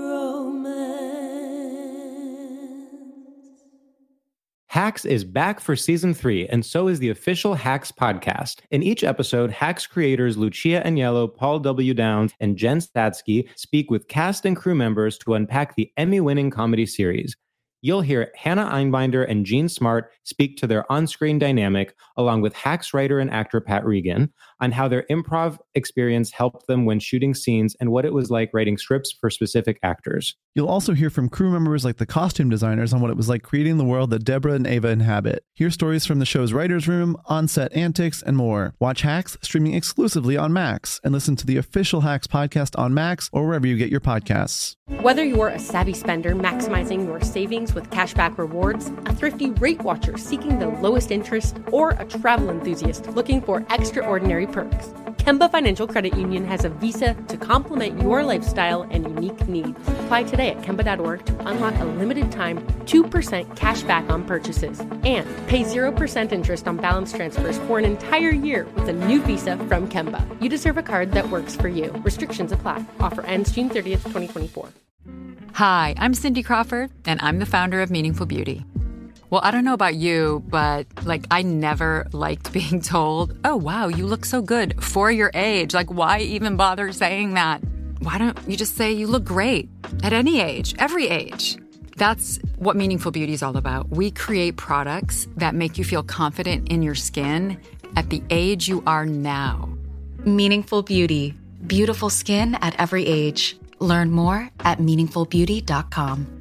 romance. Hacks is back for season 3, and so is the official Hacks podcast. In each episode, Hacks creators Lucia Agnello, Paul W. Downs, and Jen Statsky speak with cast and crew members to unpack the Emmy-winning comedy series. You'll hear Hannah Einbinder and Jean Smart speak to their on-screen dynamic, along with Hacks writer and actor Pat Regan, on how their improv experience helped them when shooting scenes and what it was like writing scripts for specific actors. You'll also hear from crew members like the costume designers on what it was like creating the world that Deborah and Ava inhabit. Hear stories from the show's writer's room, on-set antics, and more. Watch Hacks streaming exclusively on Max, and listen to the official Hacks podcast on Max or wherever you get your podcasts. Whether you're a savvy spender maximizing your savings with cashback rewards, a thrifty rate watcher seeking the lowest interest, or a travel enthusiast looking for extraordinary perks, Kemba Financial Credit Union has a visa to complement your lifestyle and unique needs. Apply today at Kemba.org to unlock a limited time 2% cash back on purchases and pay 0% interest on balance transfers for an entire year with a new visa from Kemba. You deserve a card that works for you. Restrictions apply. Offer ends June 30th, 2024. Hi, I'm Cindy Crawford, and I'm the founder of Meaningful Beauty. Well, I don't know about you, but I never liked being told, oh, wow, you look so good for your age. Why even bother saying that? Why don't you just say you look great at any age, every age? That's what Meaningful Beauty is all about. We create products that make you feel confident in your skin at the age you are now. Meaningful Beauty. Beautiful skin at every age. Learn more at meaningfulbeauty.com.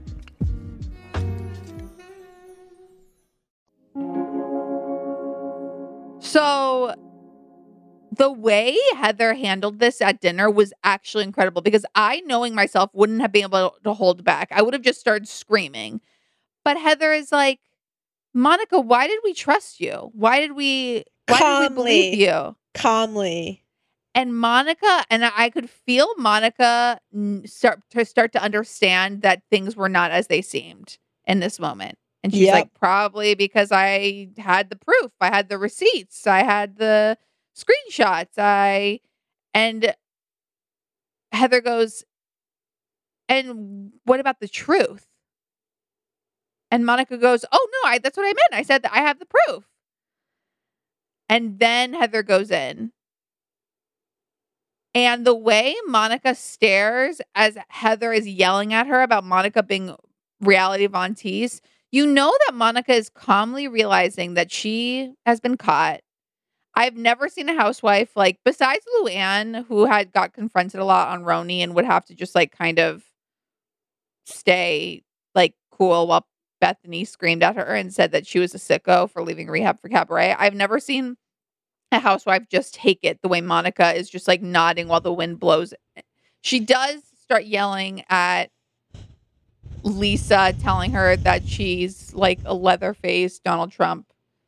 So the way Heather handled this at dinner was actually incredible because I, knowing myself, wouldn't have been able to hold back. I would have just started screaming. But Heather is like, Monica, why did we trust you? Why did we believe you? Calmly. And Monica, and I could feel Monica start to understand that things were not as they seemed in this moment. And she's like, probably because I had the proof. I had the receipts. I had the screenshots. And Heather goes, and what about the truth? And Monica goes, oh, no, that's what I meant. I said that I have the proof. And then Heather goes in. And the way Monica stares as Heather is yelling at her about Monica being reality Von Teese, you know that Monica is calmly realizing that she has been caught. I've never seen a housewife, like, besides Luann, who had got confronted a lot on Roni and would have to just, like, kind of stay, like, cool while Bethany screamed at her and said that she was a sicko for leaving rehab for Cabaret. I've never seen a housewife just take it the way Monica is just, like, nodding while the wind blows. She does start yelling at Lisa, telling her that she's like a leather-faced Donald Trump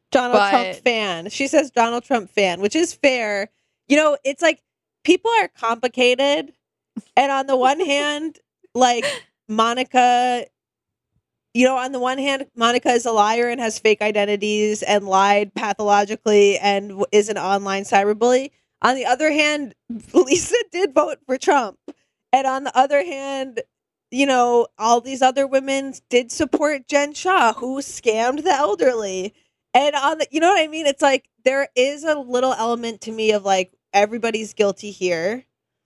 fan. She says Donald Trump fan, which is fair. You know, it's like people are complicated. And on the one hand, like Monica, you know, on the one hand, Monica is a liar and has fake identities and lied pathologically and is an online cyberbully. On the other hand, Lisa did vote for Trump. And on the other hand, you know, all these other women did support Jen Shah, who scammed the elderly. And on the, you know what I mean? It's like, there is a little element to me of like, everybody's guilty here,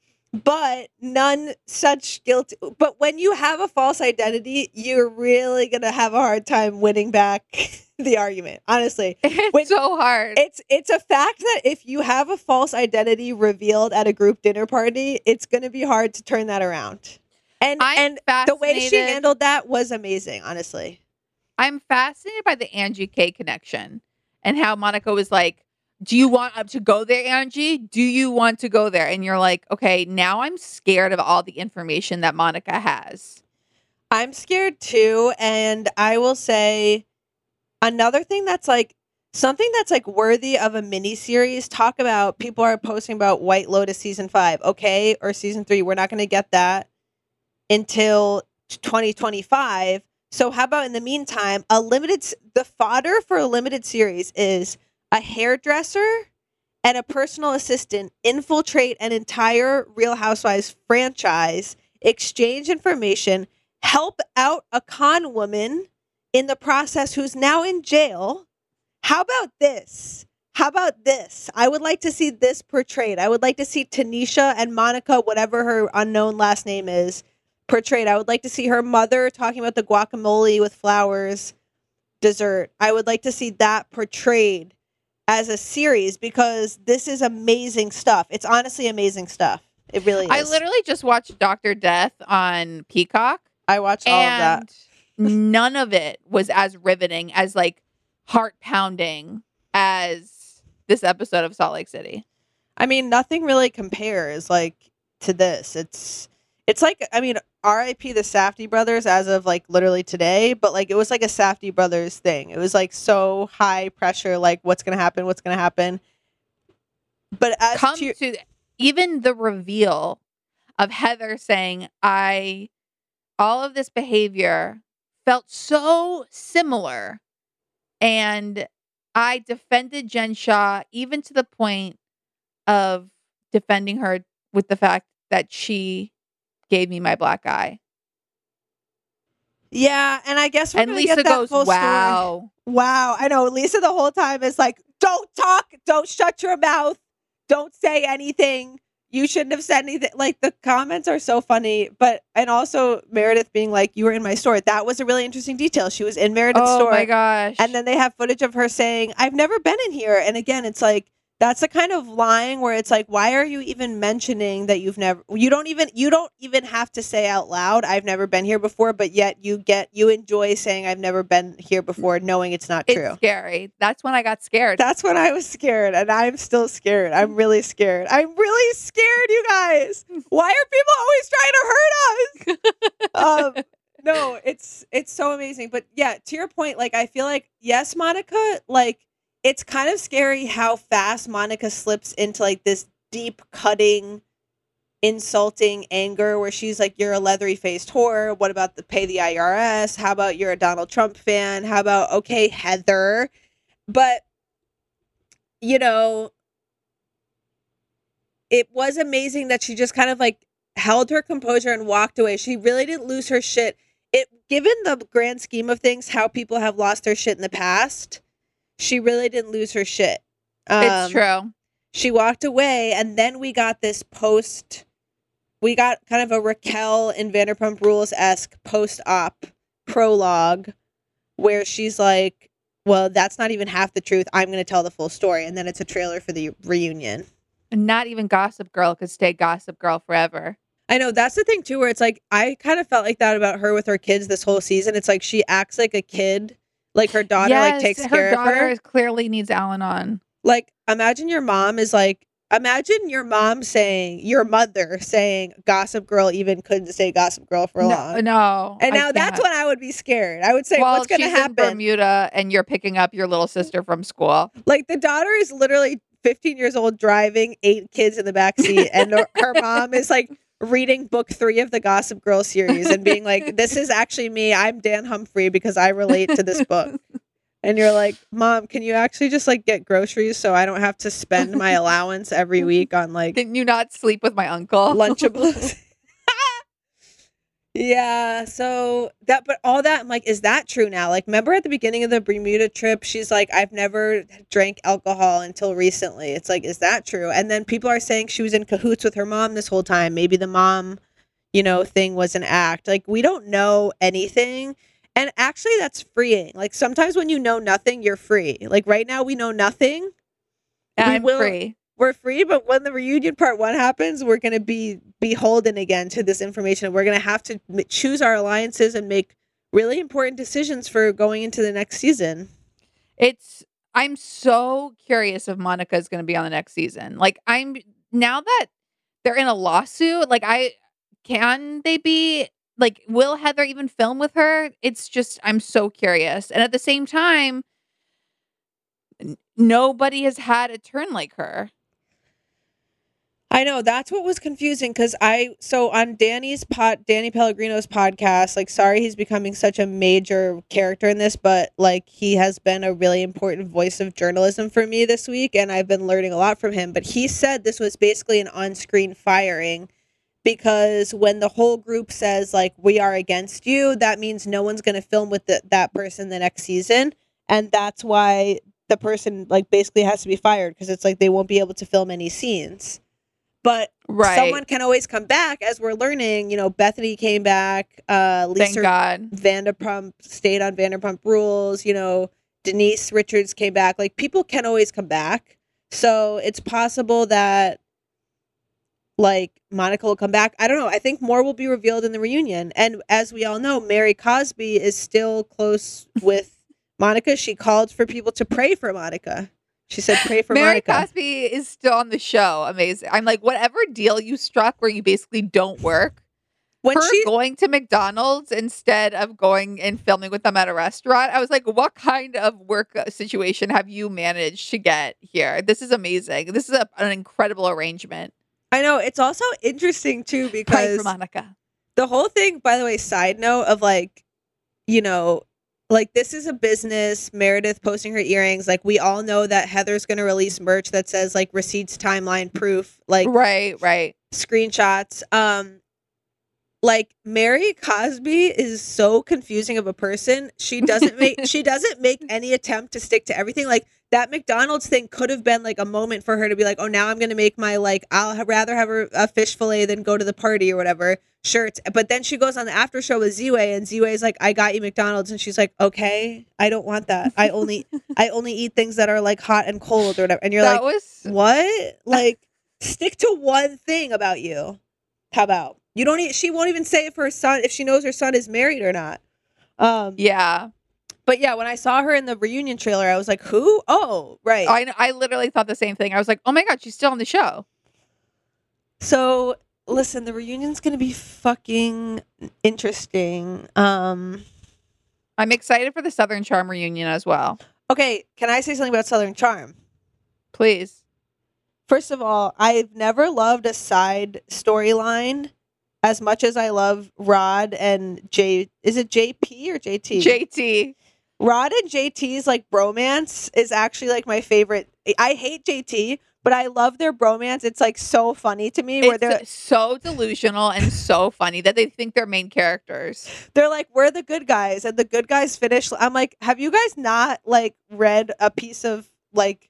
but none such guilty. But when you have a false identity, you're really going to have a hard time winning back the argument. Honestly, it's so hard. It's a fact that if you have a false identity revealed at a group dinner party, it's going to be hard to turn that around. And the way she handled that was amazing, honestly. I'm fascinated by the Angie K connection and how Monica was like, do you want to go there, Angie? Do you want to go there? And you're like, okay, now I'm scared of all the information that Monica has. I'm scared too. And I will say another thing that's like something that's like worthy of a mini series. Talk about, people are posting about White Lotus season 5, okay, or season 3. We're not going to get that until 2025. So how about in the meantime, the fodder for a limited series is a hairdresser and a personal assistant infiltrate an entire Real Housewives franchise, exchange information, help out a con woman in the process who's now in jail. How about this? How about this? I would like to see this portrayed. I would like to see Tanisha and Monica, whatever her unknown last name is, portrayed. I would like to see her mother talking about the guacamole with flowers dessert. I would like to see that portrayed as a series because this is amazing stuff. It's honestly amazing stuff. It really is. I literally just watched Dr. Death on Peacock. I watched all of that. None of it was as riveting, as like heart-pounding as this episode of Salt Lake City. I mean, nothing really compares like to this. It's like, I mean, R.I.P. the Safdie brothers as of like literally today, but like it was like a Safdie brothers thing. It was like so high pressure, like what's gonna happen. But as to even the reveal of Heather saying, all of this behavior felt so similar, and I defended Jen Shah even to the point of defending her with the fact that she gave me my black eye. Yeah, and I guess and Lisa goes, "Wow, wow." I know Lisa the whole time is like, "Don't talk, don't shut your mouth, don't say anything. You shouldn't have said anything." Like the comments are so funny, and also Meredith being like, "You were in my store." That was a really interesting detail. She was in Meredith's store. Oh my gosh! And then they have footage of her saying, "I've never been in here." And again, it's like That's the kind of lying where it's like, why are you even mentioning that you don't even have to say out loud, I've never been here before, but yet you enjoy saying I've never been here before, knowing it's not true. It's scary. That's when I got scared. That's when I was scared, and I'm still scared. I'm really scared. I'm really scared, you guys. Why are people always trying to hurt us? No, it's so amazing. But yeah, to your point, like, I feel like, yes, Monica, like, it's kind of scary how fast Monica slips into like this deep cutting, insulting anger where she's like, you're a leathery faced whore. What about pay the IRS? How about you're a Donald Trump fan? How about, okay, Heather? But, you know, it was amazing that she just kind of like held her composure and walked away. She really didn't lose her shit. Given the grand scheme of things, how people have lost their shit in the past, she really didn't lose her shit. It's true. She walked away, and then we got this we got kind of a Raquel in Vanderpump Rules-esque post-op prologue where she's like, well, that's not even half the truth. I'm going to tell the full story. And then it's a trailer for the reunion. And not even Gossip Girl could stay Gossip Girl forever. I know, that's the thing too, where it's like, I kind of felt like that about her with her kids this whole season. It's like she acts like a kid. Like her daughter like takes care of her. Her daughter clearly needs Al-Anon. Like, imagine your mom saying, your mother saying Gossip Girl even couldn't say Gossip Girl for long. No. And now that's when I would be scared. I would say, what's going to happen? In Bermuda and you're picking up your little sister from school. Like, the daughter is literally 15 years old driving 8 kids in the back seat. And her mom is like reading book 3 of the Gossip Girl series and being like, this is actually me. I'm Dan Humphrey because I relate to this book. And you're like, Mom, can you actually just like get groceries so I don't have to spend my allowance every week on like... Can you not sleep with my uncle? Lunchables. Yeah, so but all that, I'm like, is that true now? Like, remember at the beginning of the Bermuda trip, she's like, I've never drank alcohol until recently. It's like, is that true? And then people are saying she was in cahoots with her mom this whole time. Maybe the mom, thing was an act. Like, we don't know anything. And actually, that's freeing. Like, sometimes when you know nothing, you're free. Like, right now, we know nothing. I'm free. We're free, but when the reunion part 1 happens, we're going to be beholden again to this information. We're going to have to choose our alliances and make really important decisions for going into the next season. I'm so curious if Monica is going to be on the next season. Like, now that they're in a lawsuit, like, can they be, like, will Heather even film with her? It's just, I'm so curious. And at the same time, nobody has had a turn like her. I know, that's what was confusing because on Danny Pellegrino's podcast, like, sorry he's becoming such a major character in this, but like, he has been a really important voice of journalism for me this week, and I've been learning a lot from him. But he said this was basically an on-screen firing because when the whole group says like, we are against you, that means no one's going to film with that person the next season, and that's why the person like basically has to be fired because it's like they won't be able to film any scenes. But someone can always come back, as we're learning. Bethany came back. Lisa Thank God. Vanderpump stayed on Vanderpump Rules. Denise Richards came back. Like, people can always come back. So it's possible that, like, Monica will come back. I don't know. I think more will be revealed in the reunion. And as we all know, Mary Cosby is still close with Monica. She called for people to pray for Monica. She said, pray for Monica. Mary Cosby is still on the show. Amazing. I'm like, whatever deal you struck where you basically don't work, going to McDonald's instead of going and filming with them at a restaurant, I was like, what kind of work situation have you managed to get here? This is amazing. This is an incredible arrangement. I know. It's also interesting, too, because pray for Monica. The whole thing, by the way, side note of like, like, this is a business. Meredith posting her earrings. Like, we all know that Heather's going to release merch that says, like, receipts, timeline, proof. Like, right. Screenshots. Like, Mary Cosby is so confusing of a person. She doesn't make any attempt to stick to everything. Like, that McDonald's thing could have been like a moment for her to be like, oh, now I'm going to make my, like, rather have a fish fillet than go to the party or whatever shirts. But then she goes on the after show with Z-Way, and Z-Way's like, I got you McDonald's. And she's like, okay, I don't want that. I only eat things that are like hot and cold or whatever. And you're That like, was what? Like, stick to one thing about you. How about you don't eat? She won't even say if her son, if she knows her son is married or not. yeah. But yeah, when I saw her in the reunion trailer, I was like, who? Oh, right. I literally thought the same thing. I was like, oh my God, she's still on the show. So listen, the reunion's gonna be fucking interesting. I'm excited for the Southern Charm reunion as well. Okay, can I say something about Southern Charm? Please. First of all, I've never loved a side storyline as much as I love Rod and J. Is it JP or JT? JT. Rod and JT's like bromance is actually like my favorite. I hate JT, but I love their bromance. It's like so funny to me where they're It's so delusional and so funny that they think they're main characters. they're like, we're the good guys, and the good guys finish. I'm like, have you guys not like read a piece of like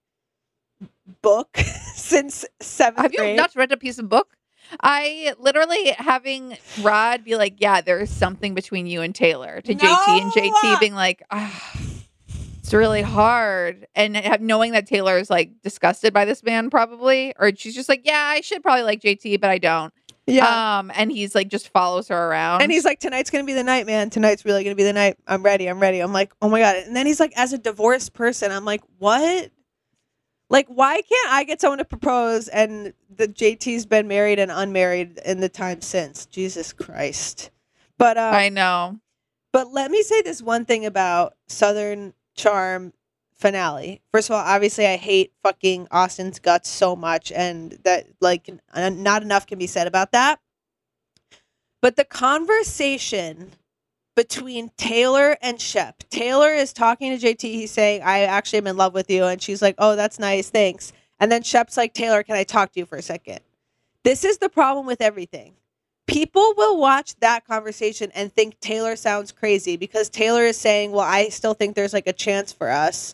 book since seventh Have you grade? not read a piece of book? I literally having Rod be like, yeah, there's something between you and Taylor, to JT, and JT being like, it's really hard. And knowing that Taylor is like disgusted by this man probably, or she's just like, yeah, I should probably like JT, but I don't. Yeah. And he's like, just follows her around. And he's like, tonight's going to be the night, man. Tonight's really going to be the night. I'm ready. I'm like, oh my God. And then he's like, as a divorced person, I'm like, what? Like, why can't I get someone to propose and the JT's been married and unmarried in the time since? Jesus Christ. But I know. But let me say this one thing about Southern Charm finale. First of all, obviously I hate fucking Austin's guts so much, and that like not enough can be said about that. But the conversation between Taylor and Shep. Taylor is talking to JT. He's saying, I actually am in love with you. And she's like, oh, that's nice. Thanks. And then Shep's like, Taylor, can I talk to you for a second? This is the problem with everything. People will watch that conversation and think Taylor sounds crazy because Taylor is saying, well, I still think there's like a chance for us.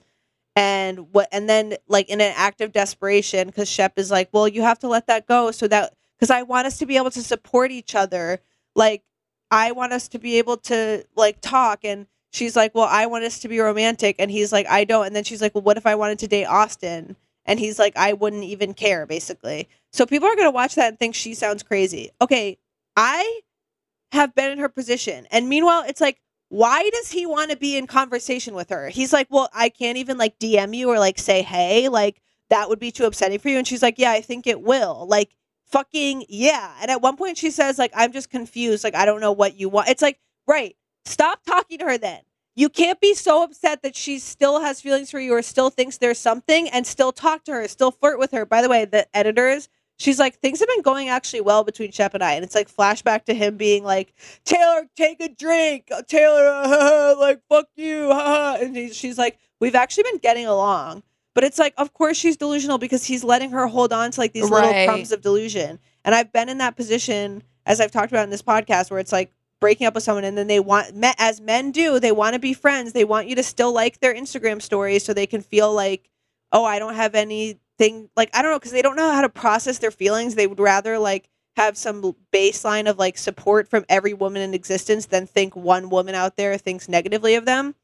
And then like in an act of desperation, because Shep is like, well, you have to let that go so that, because I want us to be able to support each other. Like, I want us to be able to like talk. And she's like, well, I want us to be romantic. And he's like, I don't. And then she's like, well, what if I wanted to date Austin? And he's like, I wouldn't even care, basically. So people are going to watch that and think she sounds crazy. Okay, I have been in her position. And meanwhile, it's like, why does he want to be in conversation with her? He's like, well, I can't even like DM you or like say, hey, like that would be too upsetting for you. And she's like, yeah, I think it will. Like, fucking yeah. And at one point she says like, I'm just confused, like I don't know what you want. It's like, right, stop talking to her then. You can't be so upset that she still has feelings for you or still thinks there's something, and still talk to her, still flirt with her. By the way, the editors, she's like, things have been going actually well between Shep and I. And it's like flashback to him being like, Taylor, take a drink, Taylor, like fuck you, and she's like, we've actually been getting along. But it's like, of course she's delusional because he's letting her hold on to like these little crumbs of delusion. And I've been in that position, as I've talked about in this podcast, where it's like breaking up with someone and then they want, as men do, they want to be friends. They want you to still like their Instagram stories so they can feel like, oh, I don't have anything, like, I don't know, because they don't know how to process their feelings. They would rather like have some baseline of like support from every woman in existence than think one woman out there thinks negatively of them.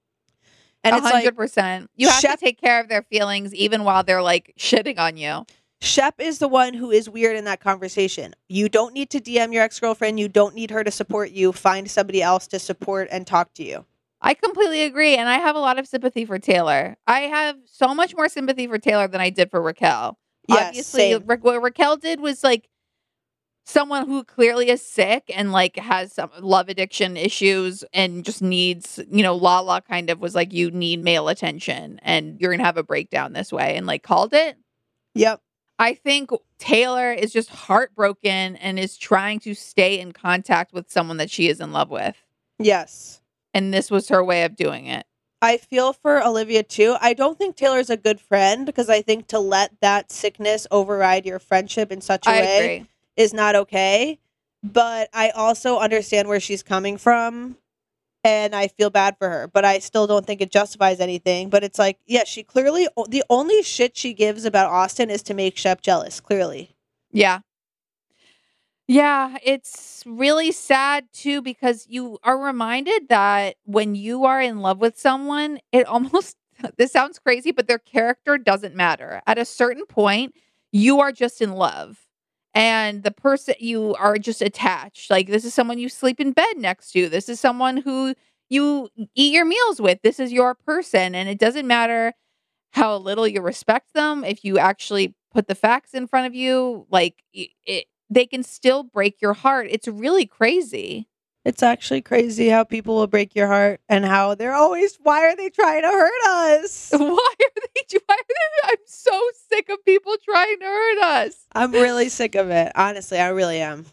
And 100%. You have to take care of their feelings even while they're like shitting on you. Shep is the one who is weird in that conversation. You don't need to DM your ex-girlfriend. You don't need her to support you. Find somebody else to support and talk to you. I completely agree. And I have a lot of sympathy for Taylor. I have so much more sympathy for Taylor than I did for Raquel. Yes, obviously, same. What Raquel did was like someone who clearly is sick and like has some love addiction issues and just needs, you know, Lala kind of was like, you need male attention and you're going to have a breakdown this way, and like called it. Yep. I think Taylor is just heartbroken and is trying to stay in contact with someone that she is in love with. Yes. And this was her way of doing it. I feel for Olivia too. I don't think Taylor's a good friend because I think to let that sickness override your friendship in such a way is not okay. But I also understand where she's coming from. and I feel bad for her, but I still don't think it justifies anything. But it's like, yeah, she clearly, the only shit she gives about Austin is to make Shep jealous, clearly. Yeah. Yeah, it's really sad too because you are reminded that when you are in love with someone, it almost, this sounds crazy, but their character doesn't matter. At a certain point, you are just in love. And the person, you are just attached. Like, this is someone you sleep in bed next to. This is someone who you eat your meals with. This is your person. And it doesn't matter how little you respect them. If you actually put the facts in front of you, like, they can still break your heart. It's really crazy. It's actually crazy how people will break your heart and how they're always, why are they trying to hurt us? I'm so sick of people trying to hurt us. I'm really sick of it. Honestly, I really am.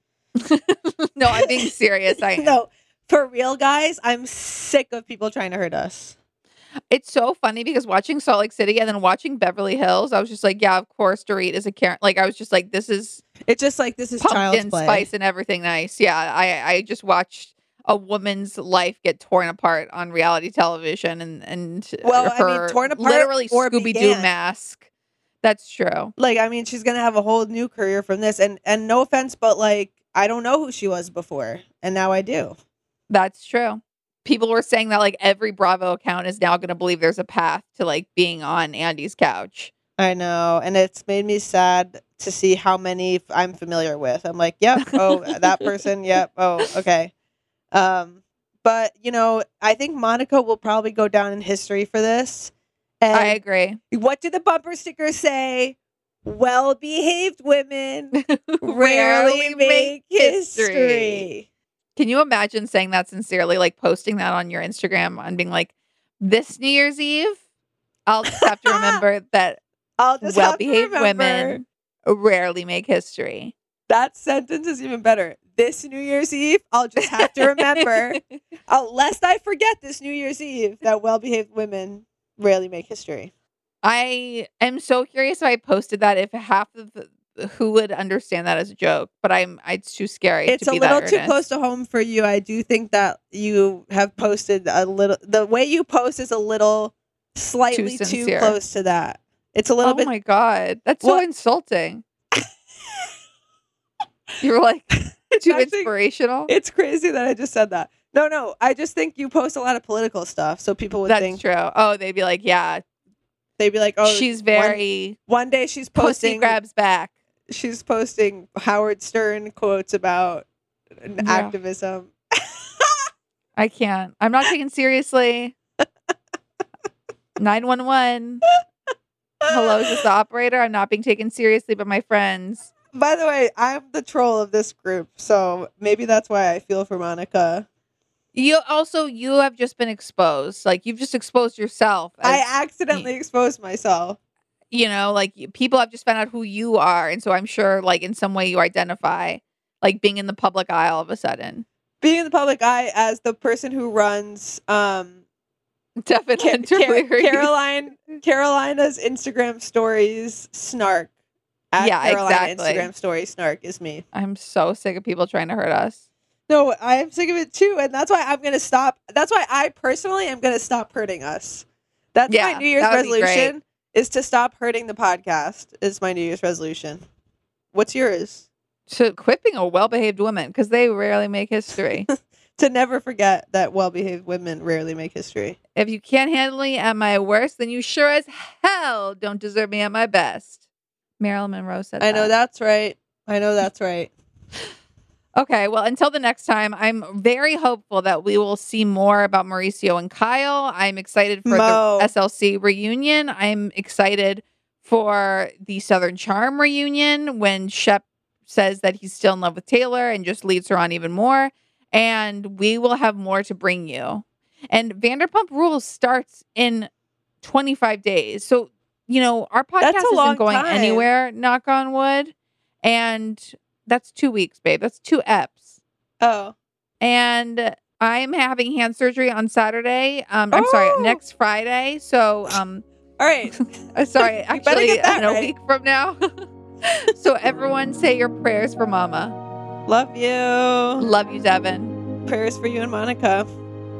No, I'm being serious. I am. No, for real, guys, I'm sick of people trying to hurt us. It's so funny because watching Salt Lake City and then watching Beverly Hills, I was just like, yeah, of course, Dorit is a Karen. Like, I was just like, this is child's pumpkin play. spice and everything nice. Yeah, I just watched a woman's life get torn apart on reality television and her torn apart literally or Scooby-Doo began. mask. That's true. Like, I mean, she's gonna have a whole new career from this, and no offense, but like, I don't know who she was before, and now I do. That's true. People were saying that like every Bravo account is now going to believe there's a path to like being on Andy's couch. I know, and it's made me sad to see how many I'm familiar with. I'm like, yep, oh, that person, yep, oh, okay. But you know, I think Monica will probably go down in history for this. And I agree. What did the bumper sticker say? Well-behaved women rarely make history. Can you imagine saying that sincerely, like posting that on your Instagram and being like, this New Year's Eve, I'll just have to remember that well-behaved women rarely make history. That sentence is even better. This New Year's Eve, I'll just have to remember, lest I forget this New Year's Eve, that well-behaved women rarely make history. I am so curious if I posted that, if half of who would understand that as a joke, but it's too scary. It's to be a little that too earnest. close to home for you. I do think that you have posted a little, the way you post is a little slightly too sincere. close to that. It's a little bit. Oh my God. That's so insulting. You're like too actually inspirational. It's crazy that I just said that. No. I just think you post a lot of political stuff. So people would think. That's true. Oh, they'd be like, yeah. They'd be like, oh, she's very. One day she's Pussy posting. grabs back. She's posting Howard Stern quotes about activism. I can't. I'm not taken seriously. 911. Hello, is this the operator? I'm not being taken seriously by my friends. By the way, I'm the troll of this group, so maybe that's why I feel for Monica. You have just been exposed. Like, you've just exposed yourself. I accidentally exposed myself. You know, like, people have just found out who you are. And so I'm sure, like, in some way you identify, like, being in the public eye all of a sudden. Being in the public eye as the person who runs Definitely. Carolina's Instagram stories snark. At Carolina exactly. Instagram story snark is me. I'm so sick of people trying to hurt us. No, I am sick of it too, and that's why I'm gonna stop. That's why I personally am gonna stop hurting us. That's my New Year's resolution: is to stop hurting the podcast. Is my New Year's resolution. What's yours? To quit being a well-behaved woman, because they rarely make history. To never forget that well-behaved women rarely make history. If you can't handle me at my worst, then you sure as hell don't deserve me at my best. Marilyn Monroe said that. I know that's right. Okay, well, until the next time, I'm very hopeful that we will see more about Mauricio and Kyle. I'm excited for the SLC reunion. I'm excited for the Southern Charm reunion when Shep says that he's still in love with Taylor and just leads her on even more. And we will have more to bring you. And Vanderpump Rules starts in 25 days. So, you know, our podcast isn't going anywhere, knock on wood. And that's 2 weeks, babe. That's 2 eps. Oh. And I'm having hand surgery on Saturday. I'm sorry, next Friday. So, all right. Sorry, actually, a week from now. So everyone say your prayers for Mama. Love you. Love you, Devin. Prayers for you and Monica.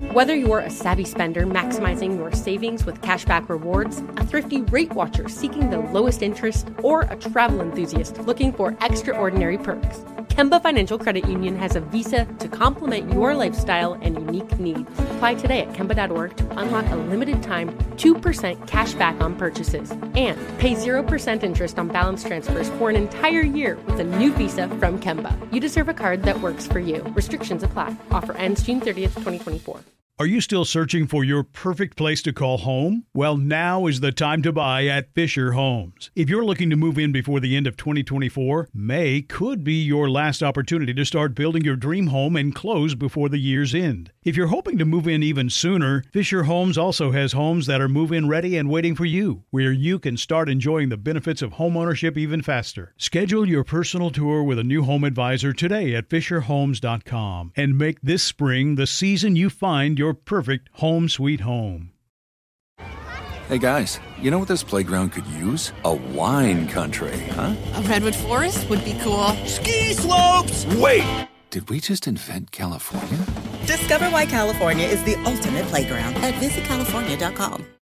Whether you're a savvy spender maximizing your savings with cashback rewards, a thrifty rate watcher seeking the lowest interest, or a travel enthusiast looking for extraordinary perks, Kemba Financial Credit Union has a visa to complement your lifestyle and unique needs. Apply today at Kemba.org to unlock a limited time 2% cash back on purchases and pay 0% interest on balance transfers for an entire year with a new visa from Kemba. You deserve a card that works for you. Restrictions apply. Offer ends June 30th, 2024. Are you still searching for your perfect place to call home? Well, now is the time to buy at Fisher Homes. If you're looking to move in before the end of 2024, May could be your last opportunity to start building your dream home and close before the year's end. If you're hoping to move in even sooner, Fisher Homes also has homes that are move-in ready and waiting for you, where you can start enjoying the benefits of homeownership even faster. Schedule your personal tour with a new home advisor today at FisherHomes.com and make this spring the season you find your perfect home sweet home. Hey guys, you know what this playground could use? A wine country, huh? A redwood forest would be cool. Ski slopes! Wait! Did we just invent California? Discover why California is the ultimate playground at visitcalifornia.com.